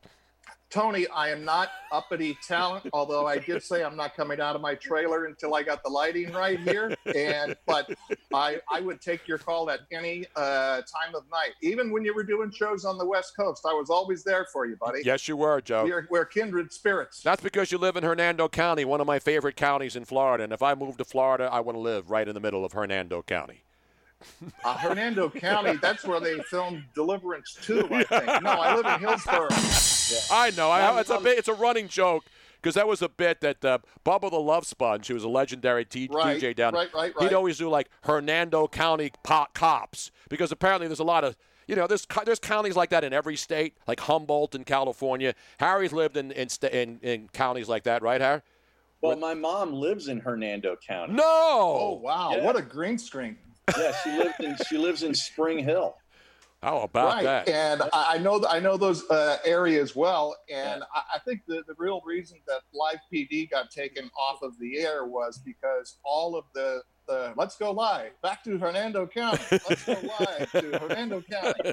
Tony, I am not uppity talent, although I did say I'm not coming out of my trailer until I got the lighting right here. And but I, I would take your call at any uh, time of night. Even when you were doing shows on the West Coast, I was always there for you, buddy. Yes, you were, Joe. We're, we're kindred spirits. That's because you live in Hernando County, one of my favorite counties in Florida. And if I move to Florida, I want to live right in the middle of Hernando County. Uh, Hernando County, that's where they filmed Deliverance two, I think. No, I live in Hillsborough. Yeah. I know. I, it's a bit, it's a running joke because that was a bit that uh, Bubba the Love Sponge, who was a legendary t- right, D J down there, right, right, right. he'd always do like Hernando County po- cops because apparently there's a lot of, you know, there's there's counties like that in every state, like Humboldt in California. Harry's lived in in, in, in counties like that, right, Harry? Well, my mom lives in Hernando County. No! Oh, wow. Yeah. What a green screen. Yeah, she lives in she lives in Spring Hill. How about right. that? And I know I know those uh, areas well, and I, I think the, the real reason that Live P D got taken off of the air was because all of the, the let's go live back to Hernando County. Let's go live to Hernando County.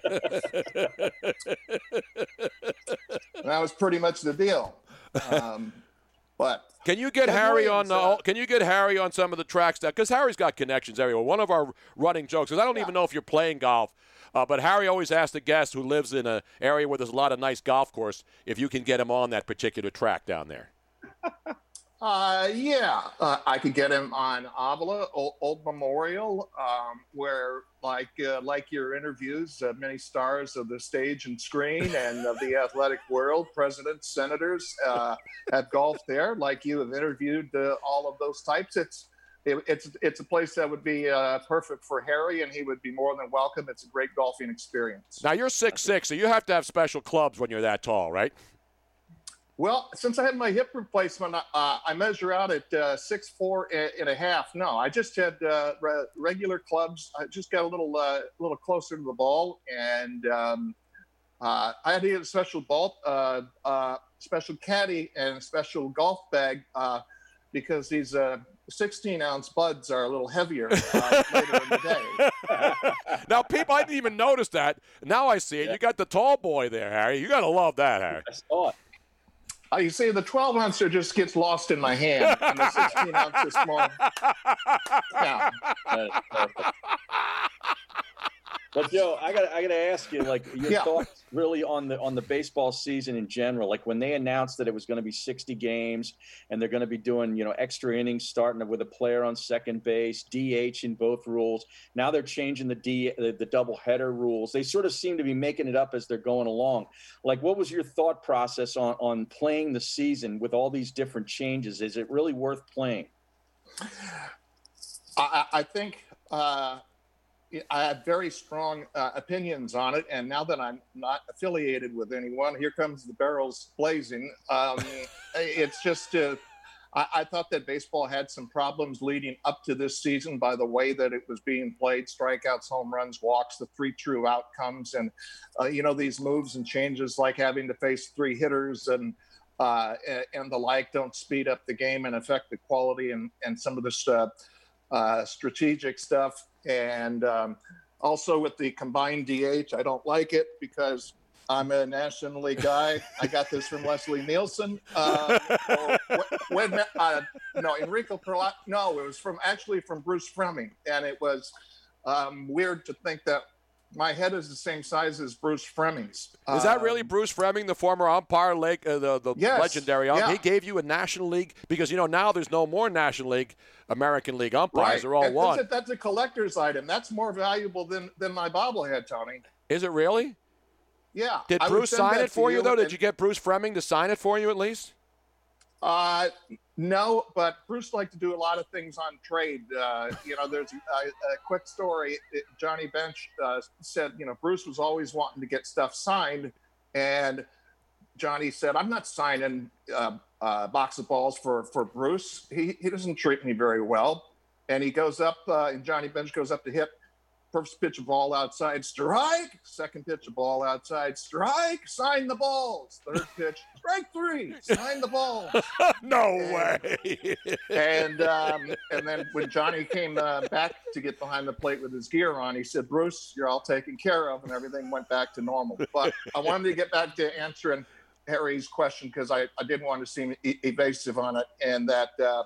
And that was pretty much the deal. Um, but. Can you get Ken Harry Williams, on? uh, Uh, can you get Harry on some of the tracks that? Because Harry's got connections everywhere. One of our running jokes, because I don't Yeah. even know if you're playing golf, uh, but Harry always asks a guest who lives in an area where there's a lot of nice golf course if you can get him on that particular track down there. Uh, yeah, uh, I could get him on Avila, Old, Old Memorial, um, where like uh, like your interviews, uh, many stars of the stage and screen and of the athletic world, presidents, senators, uh, have golfed there. Like you have interviewed uh, all of those types. It's it, it's it's a place that would be uh, perfect for Harry, and he would be more than welcome. It's a great golfing experience. Now you're six six, so you have to have special clubs when you're that tall, right? Well, since I had my hip replacement, uh, I measure out at uh, six four and a half. No, I just had uh, re- regular clubs. I just got a little uh, little closer to the ball, and um, uh, I had to get a special ball, uh, uh, special caddy, and a special golf bag uh, because these uh, sixteen ounce buds are a little heavier uh, later in the day. Now, people, I didn't even notice that. Now I see it. Yeah. You got the tall boy there, Harry. You got to love that, Harry. I saw it. Uh, you see, the twelve ouncer just gets lost in my hand, and the sixteen ounce is small. Yeah. That is perfect. But Joe, I got I got to ask you, like, your Yeah. thoughts really on the on the baseball season in general. Like when they announced that it was going to be sixty games and they're going to be doing, you know, extra innings starting with a player on second base, D H in both rules. Now they're changing the D the, the double header rules. They sort of seem to be making it up as they're going along. Like, what was your thought process on on playing the season with all these different changes? Is it really worth playing? I, I think uh, I have very strong uh, opinions on it, and now that I'm not affiliated with anyone, here comes the barrels blazing. Um, it's just, uh, I, I thought that baseball had some problems leading up to this season by the way that it was being played: strikeouts, home runs, walks, the three true outcomes, and uh, you know, these moves and changes like having to face three hitters and uh, and the like don't speed up the game and affect the quality and and some of this uh, uh, strategic stuff. And um, also with the combined D H, I don't like it because I'm a National League guy. I got this from Leslie Nielsen. Um, or when, uh, no, Enrico Perla. No, it was from actually from Bruce Fremming, and it was um, weird to think that my head is the same size as Bruce Fremming's. Is that really Um, Bruce Fremming, the former umpire, Lake, uh, the, the Yes, legendary umpire? yeah. He gave you a National League? Because, you know, now there's no more National League, American League umpires. They're all That- one. That's a, that's a collector's item. That's more valuable than, than my bobblehead, Tony. Is it really? Yeah. Did I would Bruce send sign that it for to you, though? Did and- you get Bruce Fremming to sign it for you at least? Uh, no, but Bruce liked to do a lot of things on trade. Uh, you know, there's a, a quick story. It, Johnny Bench uh, said, you know, Bruce was always wanting to get stuff signed. And Johnny said, I'm not signing uh, a box of balls for, for Bruce. He, he doesn't treat me very well. And he goes up, uh, and Johnny Bench goes up to hit. First pitch, a ball outside, strike. Second pitch, a ball outside, strike. Sign the balls. Third pitch, strike three. Sign the balls. No and, way. and um, and then when Johnny came uh, back to get behind the plate with his gear on, he said, "Bruce, you're all taken care of," and everything went back to normal. But I wanted to get back to answering Harry's question because I, I didn't want to seem e- evasive on it, and that uh,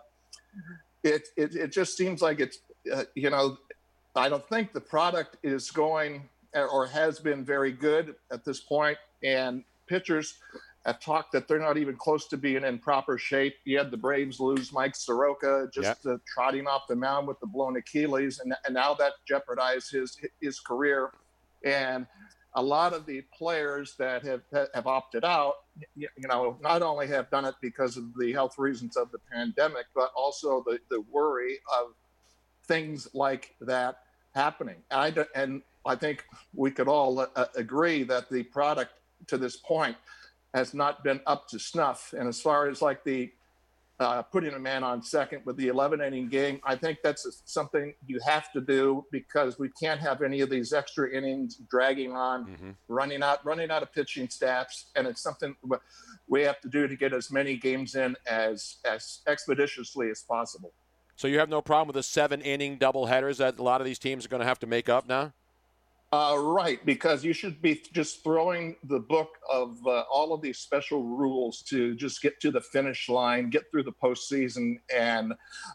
it, it it just seems like it's uh, you know. I don't think the product is going or has been very good at this point, and pitchers have talked that they're not even close to being in proper shape. You had the Braves lose Mike Soroka, just Yep. uh, trotting off the mound with the blown Achilles, and, and now that jeopardized his his career. And a lot of the players that have have opted out, you, you know, not only have done it because of the health reasons of the pandemic, but also the, the worry of things like that happening. I, d- and I think we could all uh, agree that the product to this point has not been up to snuff. And as far as like the uh, putting a man on second with the eleven inning game, I think that's something you have to do because we can't have any of these extra innings dragging on, Mm-hmm. running out, running out of pitching staffs. And it's something we have to do to get as many games in as, as expeditiously as possible. So you have no problem with the seven-inning doubleheaders that a lot of these teams are going to have to make up now? Uh, right, because you should be just throwing the book of uh, all of these special rules to just get to the finish line, get through the postseason, and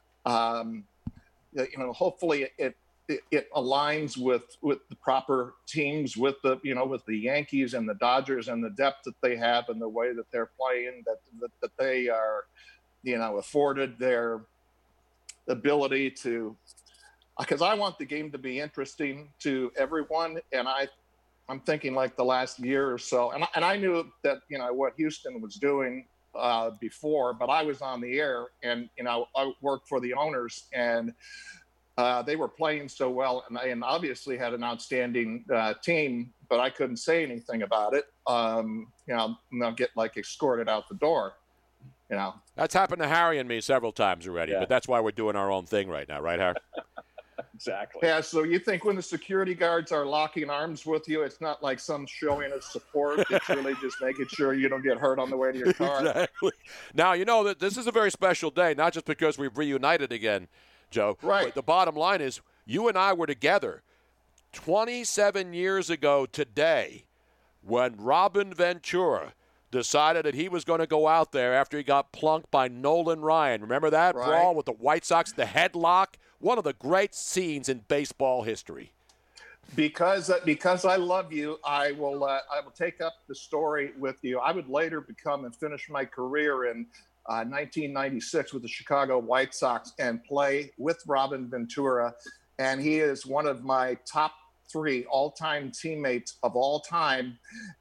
um, you know, hopefully it, it it aligns with with the proper teams, with the you know with the Yankees and the Dodgers and the depth that they have and the way that they're playing, that that, that they are, you know, afforded their ability to, because I want the game to be interesting to everyone, and I, I'm thinking like the last year or so, and I, and I knew that you know what Houston was doing uh, before, but I was on the air, and you know I worked for the owners, and uh, they were playing so well, and, and obviously had an outstanding uh, team, but I couldn't say anything about it. Um, you know, and they'll get like escorted out the door. You know, That's happened to Harry and me several times already, Yeah. but that's why we're doing our own thing right now, right, Harry? Exactly. Yeah, so you think when the security guards are locking arms with you, it's not like some showing of support. It's really just making sure you don't get hurt on the way to your car. Exactly. Now, you know that this is a very special day, not just because we've reunited again, Joe. Right. But the bottom line is you and I were together twenty-seven years ago today when Robin Ventura decided that he was going to go out there after he got plunked by Nolan Ryan. Remember that Right. brawl with the White Sox, the headlock? One of the great scenes in baseball history. Because uh, because I love you, I will uh, I will take up the story with you. I would later become and finish my career in uh, nineteen ninety-six with the Chicago White Sox and play with Robin Ventura, and he is one of my top three all-time teammates of all time.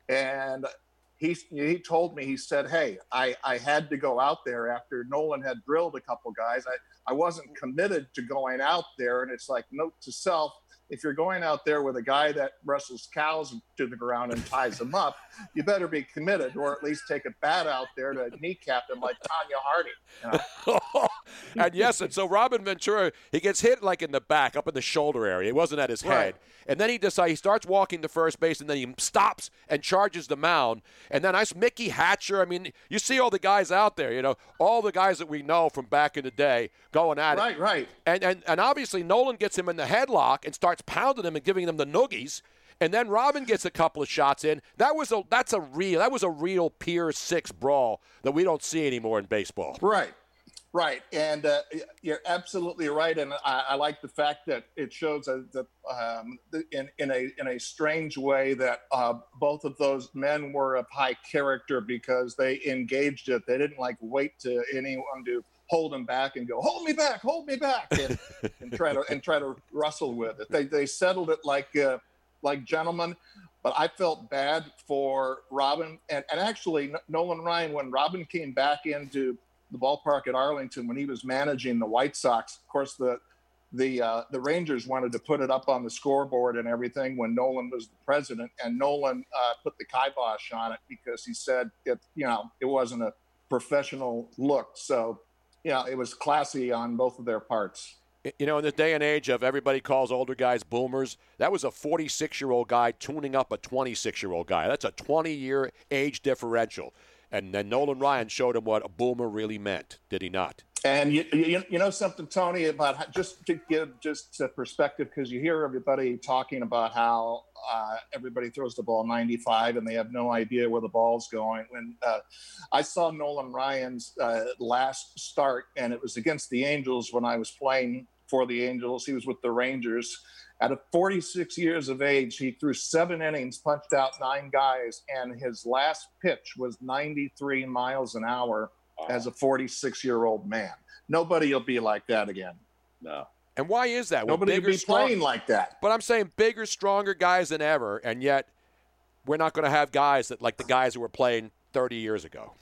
And he he told me, he said, "Hey, I I had to go out there after Nolan had drilled a couple guys. I I wasn't committed to going out there, and it's like, note to self." If you're going out there with a guy that wrestles cows to the ground and ties them up, you better be committed, or at least take a bat out there to kneecap him like Tanya Harding. You know? And yes, and so Robin Ventura, he gets hit like in the back, up in the shoulder area. It wasn't at his Right. head. And then he decides, he starts walking to first base, and then he stops and charges the mound. And then I Mickey Hatcher. I mean, you see all the guys out there, you know, all the guys that we know from back in the day going at Right, it. right, right. And, and and obviously Nolan gets him in the headlock and starts pounding him and giving him the noogies. And then Robin gets a couple of shots in. That was a that's a real that was a real Pier Six brawl that we don't see anymore in baseball. Right, right. And uh, you're absolutely right. And I, I like the fact that it shows uh, that um, in, in a in a strange way that uh, both of those men were of high character because they engaged it. They didn't like wait to anyone to hold them back and go, hold me back, hold me back, and, and try to and try to wrestle with it. They they settled it like uh, like gentlemen. But I felt bad for Robin, and and actually Nolan Ryan, when Robin came back into the ballpark at Arlington when he was managing the White Sox. Of course, the the uh, the Rangers wanted to put it up on the scoreboard and everything when Nolan was the president, and Nolan uh, put the kibosh on it because he said it, you know, it wasn't a professional look. So, you know, it was classy on both of their parts. You know, in this day and age of everybody calls older guys boomers, that was a forty-six-year-old guy tuning up a twenty-six-year-old guy. That's a twenty-year age differential. And then Nolan Ryan showed him what a boomer really meant, did he not? And you, you, you know something, Tony, about how, just to give just a perspective, because you hear everybody talking about how uh, everybody throws the ball ninety-five and they have no idea where the ball's going. When uh, I saw Nolan Ryan's uh, last start, and it was against the Angels when I was playing for the Angels. He was with the Rangers. At forty-six years of age, he threw seven innings, punched out nine guys, and his last pitch was ninety-three miles an hour as a forty-six-year-old man. Nobody will be like that again. No. And why is that? We're Nobody will bigger, be strong- playing like that. But I'm saying bigger, stronger guys than ever, and yet we're not going to have guys that like the guys who were playing thirty years ago.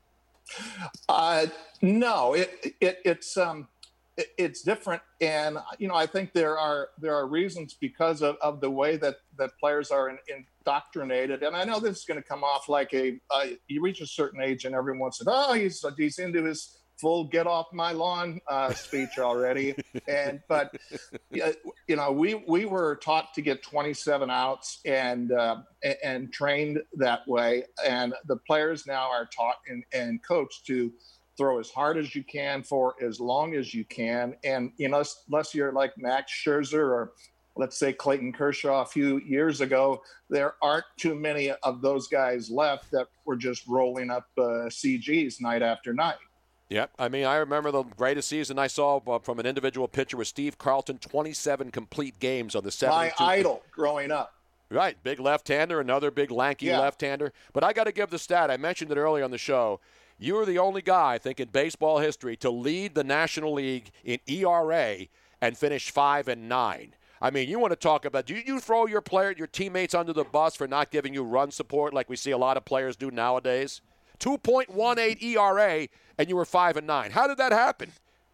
Uh, no, it, it it's um, it, it's different, and you know I think there are there are reasons because of, of the way that, that players are in, indoctrinated. And I know this is going to come off like a uh, you reach a certain age and everyone says, oh, he's he's into his full get off my lawn uh, speech already. And but you know we we were taught to get twenty-seven outs and uh, and, and trained that way, and the players now are taught and, and coached to throw as hard as you can for as long as you can. And you know unless you're like Max Scherzer or let's say Clayton Kershaw a few years ago, there aren't too many of those guys left that were just rolling up uh, C Gs night after night. Yep. I mean, I remember the greatest season I saw from an individual pitcher was Steve Carlton, twenty-seven complete games on the seventy-two. My idol growing up. Right. Big left-hander, another big lanky Yeah. left-hander. But I got to give the stat. I mentioned it earlier on the show. You were the only guy, I think, in baseball history to lead the National League in E R A and finish five and nine. I mean, you want to talk about, do you throw your player, your teammates under the bus for not giving you run support like we see a lot of players do nowadays? two point one eight E R A, and you were five and nine. How did that happen?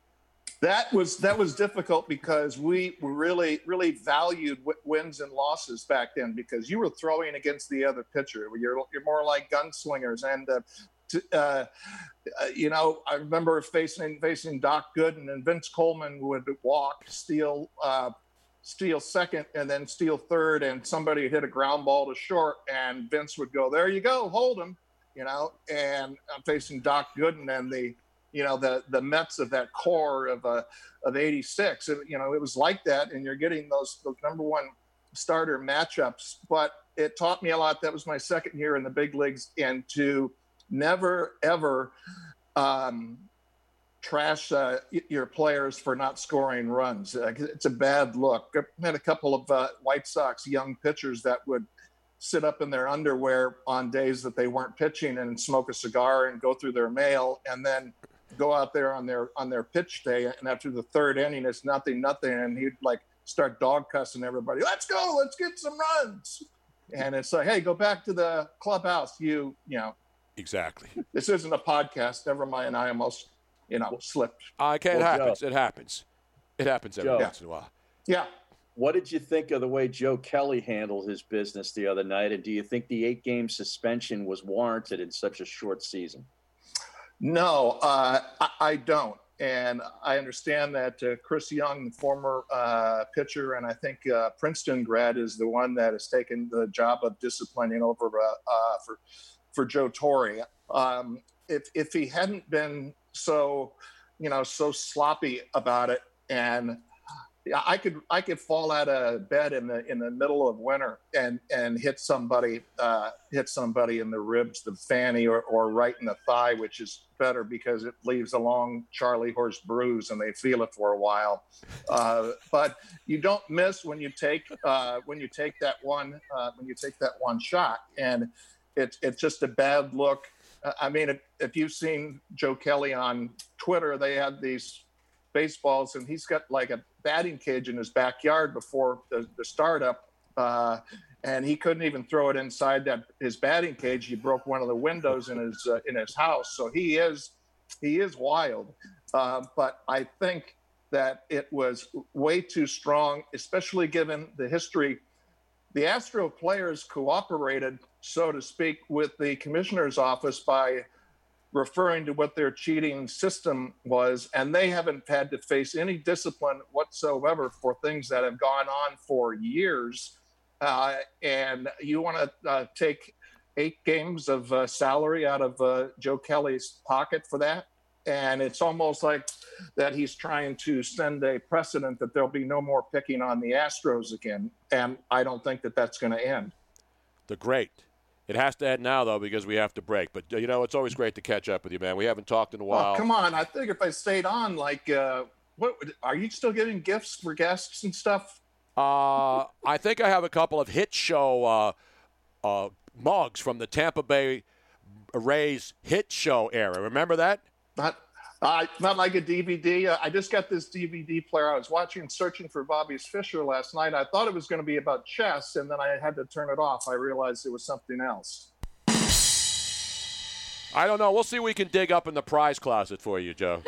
That was that was difficult because we really really valued w- wins and losses back then because you were throwing against the other pitcher. You're you're more like gunslingers, and uh, to, uh, you know I remember facing facing Doc Gooden, and Vince Coleman would walk, steal. Uh, steal second and then steal third, and somebody would hit a ground ball to short, and Vince would go, there you go, hold him, you know, and I'm facing Doc Gooden and the, you know, the, the Mets of that core of, uh, of eighty-six. It, you know, it was like that, and you're getting those, those number one starter matchups, but it taught me a lot. That was my second year in the big leagues, and to never, ever, um, trash uh, y- your players for not scoring runs. Uh, it's a bad look. I had a couple of uh, White Sox young pitchers that would sit up in their underwear on days that they weren't pitching and smoke a cigar and go through their mail, and then go out there on their on their pitch day. And after the third inning, it's nothing, nothing, and he'd like start dog cussing everybody. Let's go, let's get some runs. And it's like, hey, go back to the clubhouse. You, you know. Exactly. This isn't a podcast. Never mind. I almost, you know, slipped. Uh, okay, it Well, happens. Joe. It happens. It happens every Joe. once in a while. Yeah. What did you think of the way Joe Kelly handled his business the other night? And do you think the eight-game suspension was warranted in such a short season? No, uh, I, I don't. And I understand that uh, Chris Young, the former uh, pitcher, and I think uh, Princeton grad, is the one that has taken the job of disciplining over uh, uh, for for Joe Torre. Um, if if he hadn't been so, you know, so sloppy about it, and I could I could fall out of bed in the in the middle of winter and and hit somebody uh, hit somebody in the ribs, the fanny, or, or right in the thigh, which is better because it leaves a long Charlie horse bruise and they feel it for a while. Uh, but you don't miss when you take uh, when you take that one uh, when you take that one shot, and it's it's just a bad look. Uh, I mean, if, if you've seen Joe Kelly on Twitter, they had these baseballs, and he's got like a batting cage in his backyard before the, the startup, uh, and he couldn't even throw it inside that his batting cage. He broke one of the windows in his uh, in his house. So he is he is wild, uh, but I think that it was way too strong, especially given the history. The Astro players cooperated, so to speak, with the commissioner's office by referring to what their cheating system was, and they haven't had to face any discipline whatsoever for things that have gone on for years. Uh, and you want to uh, take eight games of uh, salary out of uh, Joe Kelly's pocket for that? And it's almost like that he's trying to send a precedent that there'll be no more picking on the Astros again. And I don't think that that's going to end. The great. It has to end now, though, because we have to break. But, you know, it's always great to catch up with you, man. We haven't talked in a while. Oh, come on. I think if I stayed on, like, uh, what are you still giving gifts for guests and stuff? Uh, I think I have a couple of hit show uh, uh, mugs from the Tampa Bay Rays hit show era. Remember that? Not, uh, not like a D V D. Uh, I just got this D V D player. I was watching Searching for Bobby's Fischer last night. I thought it was going to be about chess, and then I had to turn it off. I realized it was something else. I don't know. We'll see what we can dig up in the prize closet for you, Joe.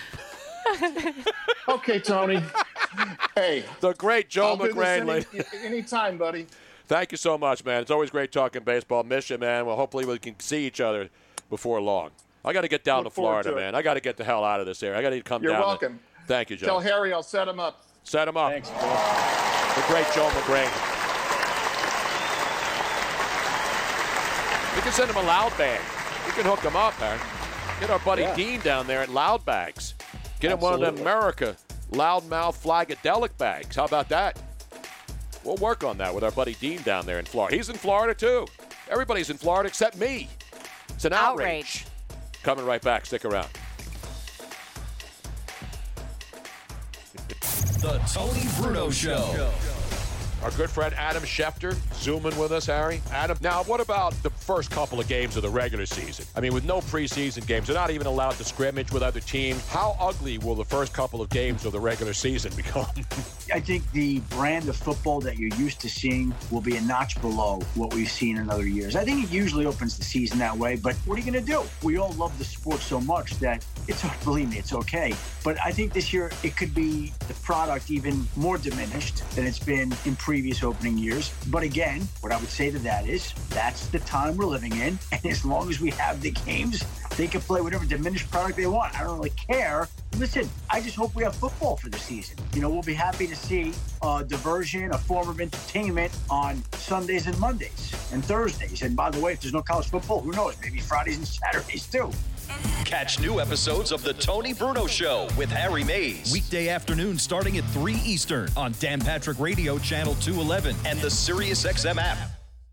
Okay, Tony. Hey. The great Joe I'll do McGrain. this any, anytime, buddy. Thank you so much, man. It's always great talking baseball. Miss you, man. Well, hopefully we can see each other before long. I got to get down Look to Florida, forward to it. man. I got to get the hell out of this area. I got to come You're down. welcome. To... Thank you, Joe. Tell Harry I'll set him up. Set him up. Thanks, Joe. The great Joe McGrain. We can send him a loud bag. We can hook him up, man. Get our buddy Yeah. Dean down there at Loud Bags. Get him one of them Absolutely. America loudmouth flagadelic bags. How about that? We'll work on that with our buddy Dean down there in Florida. He's in Florida, too. Everybody's in Florida except me. It's an outrage. Outrage. Coming right back. Stick around. The Tony Bruno Show. Our good friend Adam Schefter zooming with us, Harry. Adam, now what about the first couple of games of the regular season? I mean, with no preseason games, they're not even allowed to scrimmage with other teams. How ugly will the first couple of games of the regular season become? I think the brand of football that you're used to seeing will be a notch below what we've seen in other years. I think it usually opens the season that way, but what are you going to do? We all love the sport so much that it's, believe me, it's okay. But I think this year it could be the product even more diminished than it's been in previous opening years. But again, what I would say to that is that's the time we're living in. And as long as we have the games, they can play whatever diminished product they want. I don't really care. Listen, I just hope we have football for the season. You know, we'll be happy to see a diversion, a form of entertainment on Sundays and Mondays and Thursdays. And by the way, if there's no college football, who knows? Maybe Fridays and Saturdays too. Catch new episodes of The Tony Bruno Show with Harry Mays. Weekday afternoon starting at three Eastern on Dan Patrick Radio Channel two eleven and the SiriusXM app.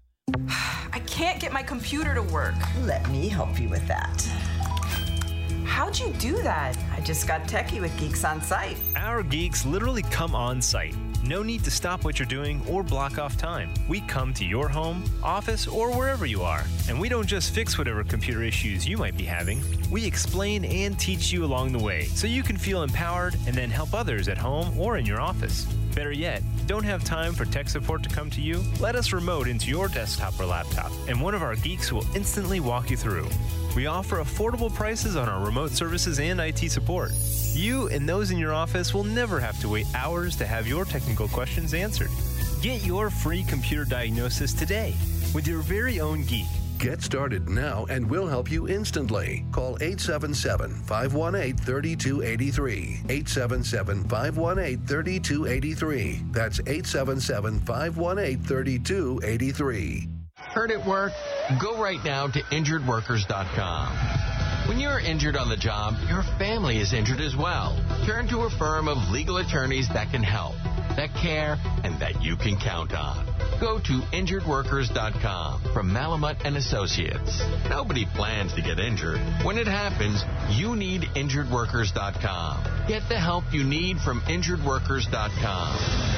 I can't get my computer to work. Let me help you with that. How'd you do that? I just got techie with Geeks on Site. Our geeks literally come on site. No need to stop what you're doing or block off time. We come to your home, office, or wherever you are. And we don't just fix whatever computer issues you might be having. We explain and teach you along the way so you can feel empowered and then help others at home or in your office. Better yet, don't have time for tech support to come to you? Let us remote into your desktop or laptop, and one of our geeks will instantly walk you through. We offer affordable prices on our remote services and I T support. You and those in your office will never have to wait hours to have your technical questions answered. Get your free computer diagnosis today with your very own geek. Get started now and we'll help you instantly. Call eight seven seven, five one eight, three two eight three. eight seven seven, five one eight, three two eight three. That's eight seven seven, five one eight, three two eight three. Hurt at work? Go right now to injured workers dot com. When you're injured on the job, your family is injured as well. Turn to a firm of legal attorneys that can help, that care, and that you can count on. Go to injured workers dot com from Malamut and Associates. Nobody plans to get injured. When it happens, you need injured workers dot com. Get the help you need from injured workers dot com.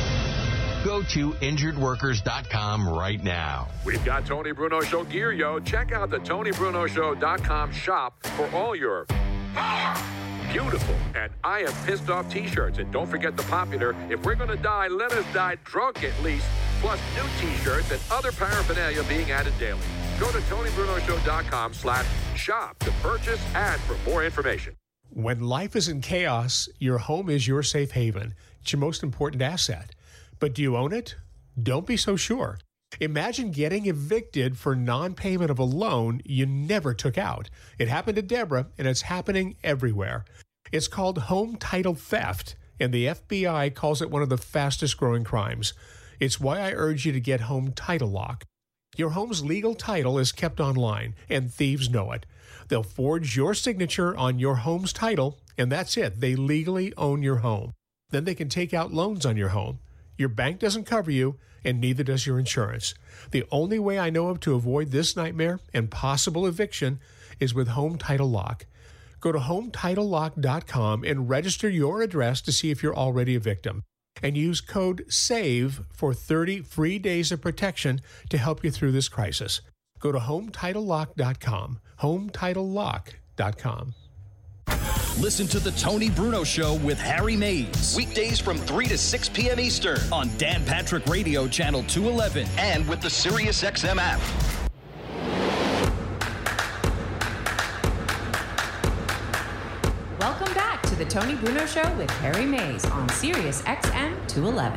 Go to injured workers dot com right now. We've got Tony Bruno Show gear, yo. Check out the Tony Bruno Show dot com shop for all your beautiful and I am pissed off t-shirts. And don't forget the popular, if we're going to die, let us die drunk at least, plus new t-shirts and other paraphernalia being added daily. Go to Tony Bruno Show dot com slash shop to purchase and for more information. When life is in chaos, your home is your safe haven. It's your most important asset. But do you own it? Don't be so sure. Imagine getting evicted for non-payment of a loan you never took out. It happened to Deborah, and it's happening everywhere. It's called home title theft, and the F B I calls it one of the fastest-growing crimes. It's why I urge you to get Home Title Lock. Your home's legal title is kept online, and thieves know it. They'll forge your signature on your home's title, and that's it. They legally own your home. Then they can take out loans on your home. Your bank doesn't cover you, and neither does your insurance. The only way I know of to avoid this nightmare and possible eviction is with Home Title Lock. Go to home title lock dot com and register your address to see if you're already a victim. And use code SAVE for thirty free days of protection to help you through this crisis. Go to home title lock dot com. home title lock dot com. Listen to the Tony Bruno Show with Harry Mays. Weekdays from three to six p.m. Eastern on Dan Patrick Radio Channel two eleven and with the SiriusXM app. Welcome back to the Tony Bruno Show with Harry Mays on SiriusXM two eleven.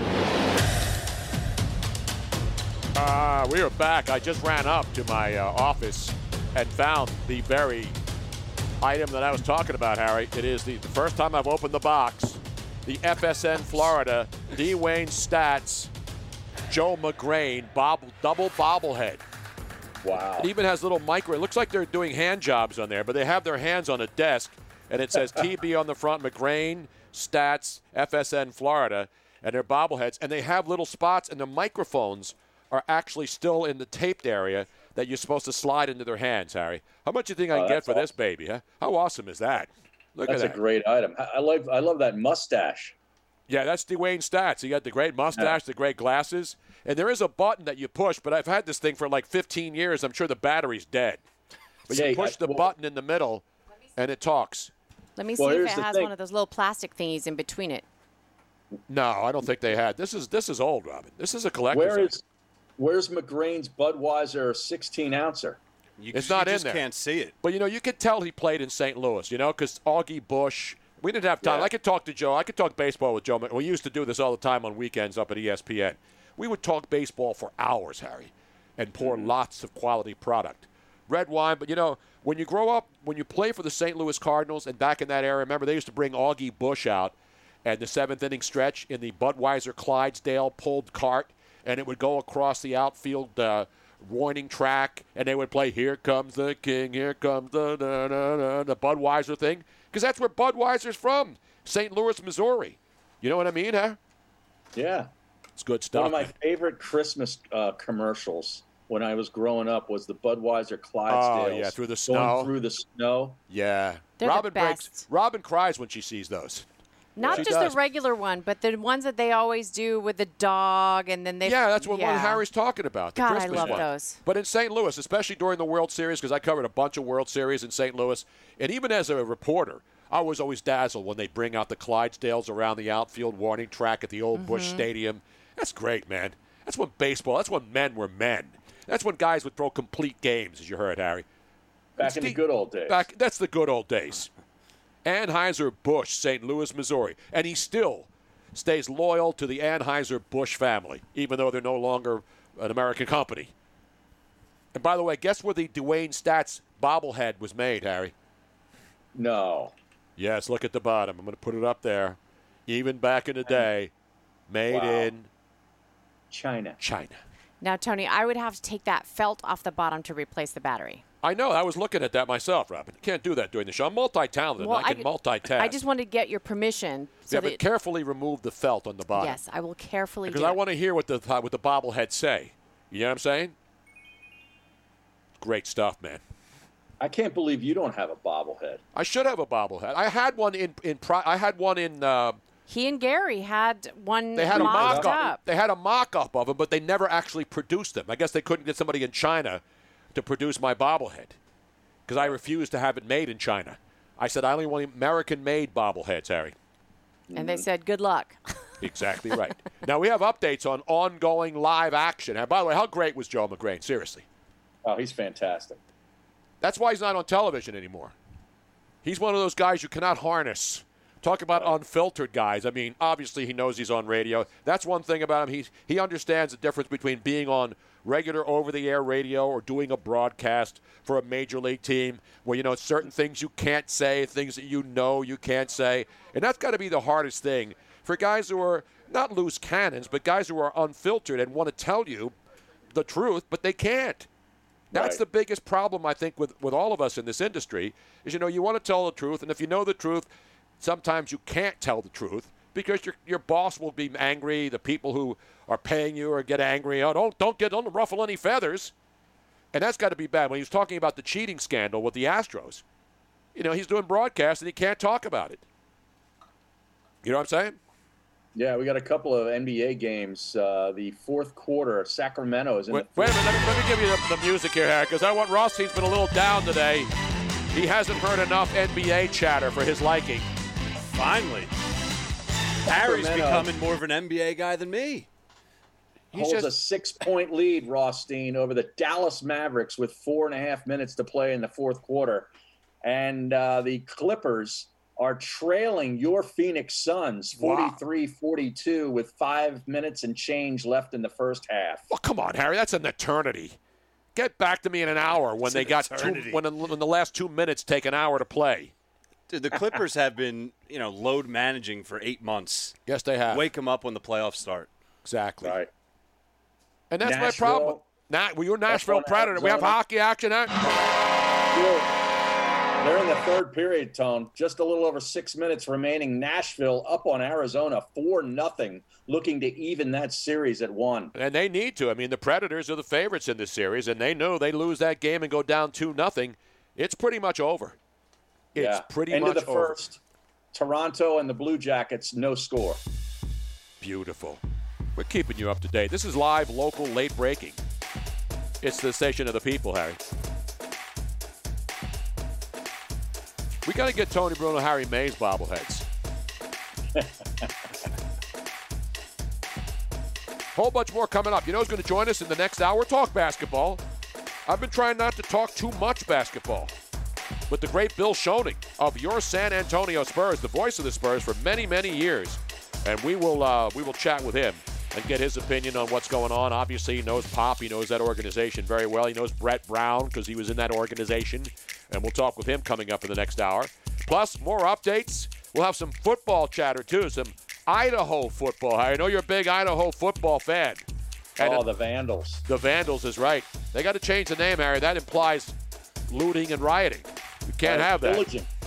Uh, we are back. I just ran up to my uh, office and found the very item that I was talking about, Harry. It is the, the first time I've opened the box. The F S N Florida D-Wayne Stats Joe McGrain bobble, double bobblehead. Wow. It even has little micro. It looks like they're doing hand jobs on there, but they have their hands on a desk, and it says T B on the front, McGrain Stats F S N Florida, and they're bobbleheads. And they have little spots, and the microphones are actually still in the taped area that you're supposed to slide into their hands, Harry. How much do you think I can oh, get for awesome. this baby, huh? How awesome is that? Look that's at that. a great item. I love I love that mustache. Yeah, that's Dwayne Stats. He got the great mustache, yeah. the great glasses. And there is a button that you push, but I've had this thing for like fifteen years. I'm sure the battery's dead. But yeah, you push I, the well, button in the middle, and it talks. Let me see well, if it has thing. one of those little plastic thingies in between it. No, I don't think they had. This is this is old, Robin. This is a collector's Where is, Where's McGrain's Budweiser sixteen ouncer? You, it's you not just in there. Can't see it. But, you know, you could tell he played in Saint Louis, you know, because Augie Bush. We didn't have time. Yeah. I could talk to Joe. I could talk baseball with Joe. We used to do this all the time on weekends up at E S P N. We would talk baseball for hours, Harry, and pour mm-hmm. lots of quality product. Red wine, but, you know, when you grow up, when you play for the Saint Louis Cardinals, and back in that era, remember, they used to bring Augie Bush out and the seventh inning stretch in the Budweiser Clydesdale pulled cart, and it would go across the outfield uh, warning track, and they would play "Here Comes the King, Here Comes the da, da, da, the Budweiser thing," because that's where Budweiser's from, Saint Louis, Missouri. You know what I mean, huh? Yeah. It's good stuff. One of my favorite Christmas uh, commercials when I was growing up was the Budweiser Clydesdales. Oh, yeah, through the Going snow. through the snow. Yeah. They're the Robin breaks. best. Robin cries when she sees those. Not She just does. the regular one, but the ones that they always do with the dog, and then they. Yeah, that's what yeah. one Harry's talking about. The God, I Christmas love one. those. But in Saint Louis, especially during the World Series, because I covered a bunch of World Series in Saint Louis, and even as a reporter, I was always dazzled when they bring out the Clydesdales around the outfield warning track at the old Busch Mhm. Stadium. That's great, man. That's when baseball. That's when men were men. That's when guys would throw complete games, as you heard, Harry. Back It's in the the- good old days. Back, that's the good old days. Anheuser-Busch, Saint Louis, Missouri. And he still stays loyal to the Anheuser-Busch family, even though they're no longer an American company. And by the way, guess where the Dwayne Stats bobblehead was made, Harry? No. Yes, look at the bottom. I'm going to put it up there. Even back in the day, made Wow. in China. China. Now, Tony, I would have to take that felt off the bottom to replace the battery. I know. I was looking at that myself, Robin. You can't do that during the show. I'm multi-talented. Well, and I can I- multitask. I just wanted to get your permission. So yeah, that, but carefully remove the felt on the bottom. yes, I will carefully Because do I it. want to hear what the what the bobbleheads say. You know what I'm saying? Great stuff, man. I can't believe you don't have a bobblehead. I should have a bobblehead. I had one in in. Pro, I had one in. Uh, He and Gary had one they had a mocked mock-up. up. They had a mock-up of them, but they never actually produced them. I guess they couldn't get somebody in China to produce my bobblehead because I refused to have it made in China. I said I only want American-made bobbleheads, Harry. And they said, good luck. Exactly right. Now, we have updates on ongoing live action. And by the way, how great was Joe McGrain? Seriously. Oh, he's fantastic. That's why he's not on television anymore. He's one of those guys you cannot harness. Talk about unfiltered guys. I mean, obviously he knows he's on radio. That's one thing about him. He, he understands the difference between being on regular over-the-air radio or doing a broadcast for a major league team where, you know, certain things you can't say, things that you know you can't say. And that's got to be the hardest thing for guys who are not loose cannons, but guys who are unfiltered and want to tell you the truth, but they can't. That's Right. the biggest problem, I think, with, with all of us in this industry is, you know, you want to tell the truth, and if you know the truth, sometimes you can't tell the truth because your your boss will be angry. The people who are paying you or get angry. Oh, don't don't get don't ruffle any feathers, and that's got to be bad. When he was talking about the cheating scandal with the Astros, you know, he's doing broadcast and he can't talk about it. You know what I'm saying? Yeah, we got a couple of N B A games. Uh, the fourth quarter, Sacramento is in Wait, the wait a minute. Let me, let me give you the, the music here, Harry, because I want Rossi's been a little down today. He hasn't heard enough N B A chatter for his liking. Finally. Harry's Sacramento. becoming more of an N B A guy than me. holds just- a six-point lead, Rothstein, over the Dallas Mavericks with four and a half minutes to play in the fourth quarter. And uh, the Clippers are trailing your Phoenix Suns forty-three forty-two with five minutes and change left in the first half. Well, come on, Harry. That's an eternity. Get back to me in an hour when It's they an got two, eternity. when, when the last two minutes take an hour to play. Dude, the Clippers have been, you know, load managing for eight months. Yes, they have. Wake them up when the playoffs start. Exactly. Right. And that's Nashville. my problem. Nah, well, you're Nashville one Predator. We have Arizona. hockey action. Huh? They're in the third period, Tone. Just a little over six minutes remaining. Nashville up on Arizona four nothing, looking to even that series at one. And they need to. I mean, the Predators are the favorites in this series, and they know they lose that game and go down two nothing. It's pretty much over. It's yeah. pretty End much of the over. first. Toronto and the Blue Jackets, no score. Beautiful. We're keeping you up to date. This is live, local, late breaking. It's the station of the people, Harry. We got to get Tony Bruno, Harry Mays bobbleheads. Whole bunch more coming up. You know who's going to join us in the next hour? Talk basketball. I've been trying not to talk too much basketball. With the great Bill Schoening of your San Antonio Spurs, the voice of the Spurs for many, many years. And we will uh, we will chat with him and get his opinion on what's going on. Obviously, he knows Pop. He knows that organization very well. He knows Brett Brown because he was in that organization. And we'll talk with him coming up in the next hour. Plus, more updates. We'll have some football chatter, too. Some Idaho football. I know you're a big Idaho football fan. And oh, it- the Vandals. the Vandals is right. They got to change the name, Harry. That implies looting and rioting. You can't Uh, have that. pillaging.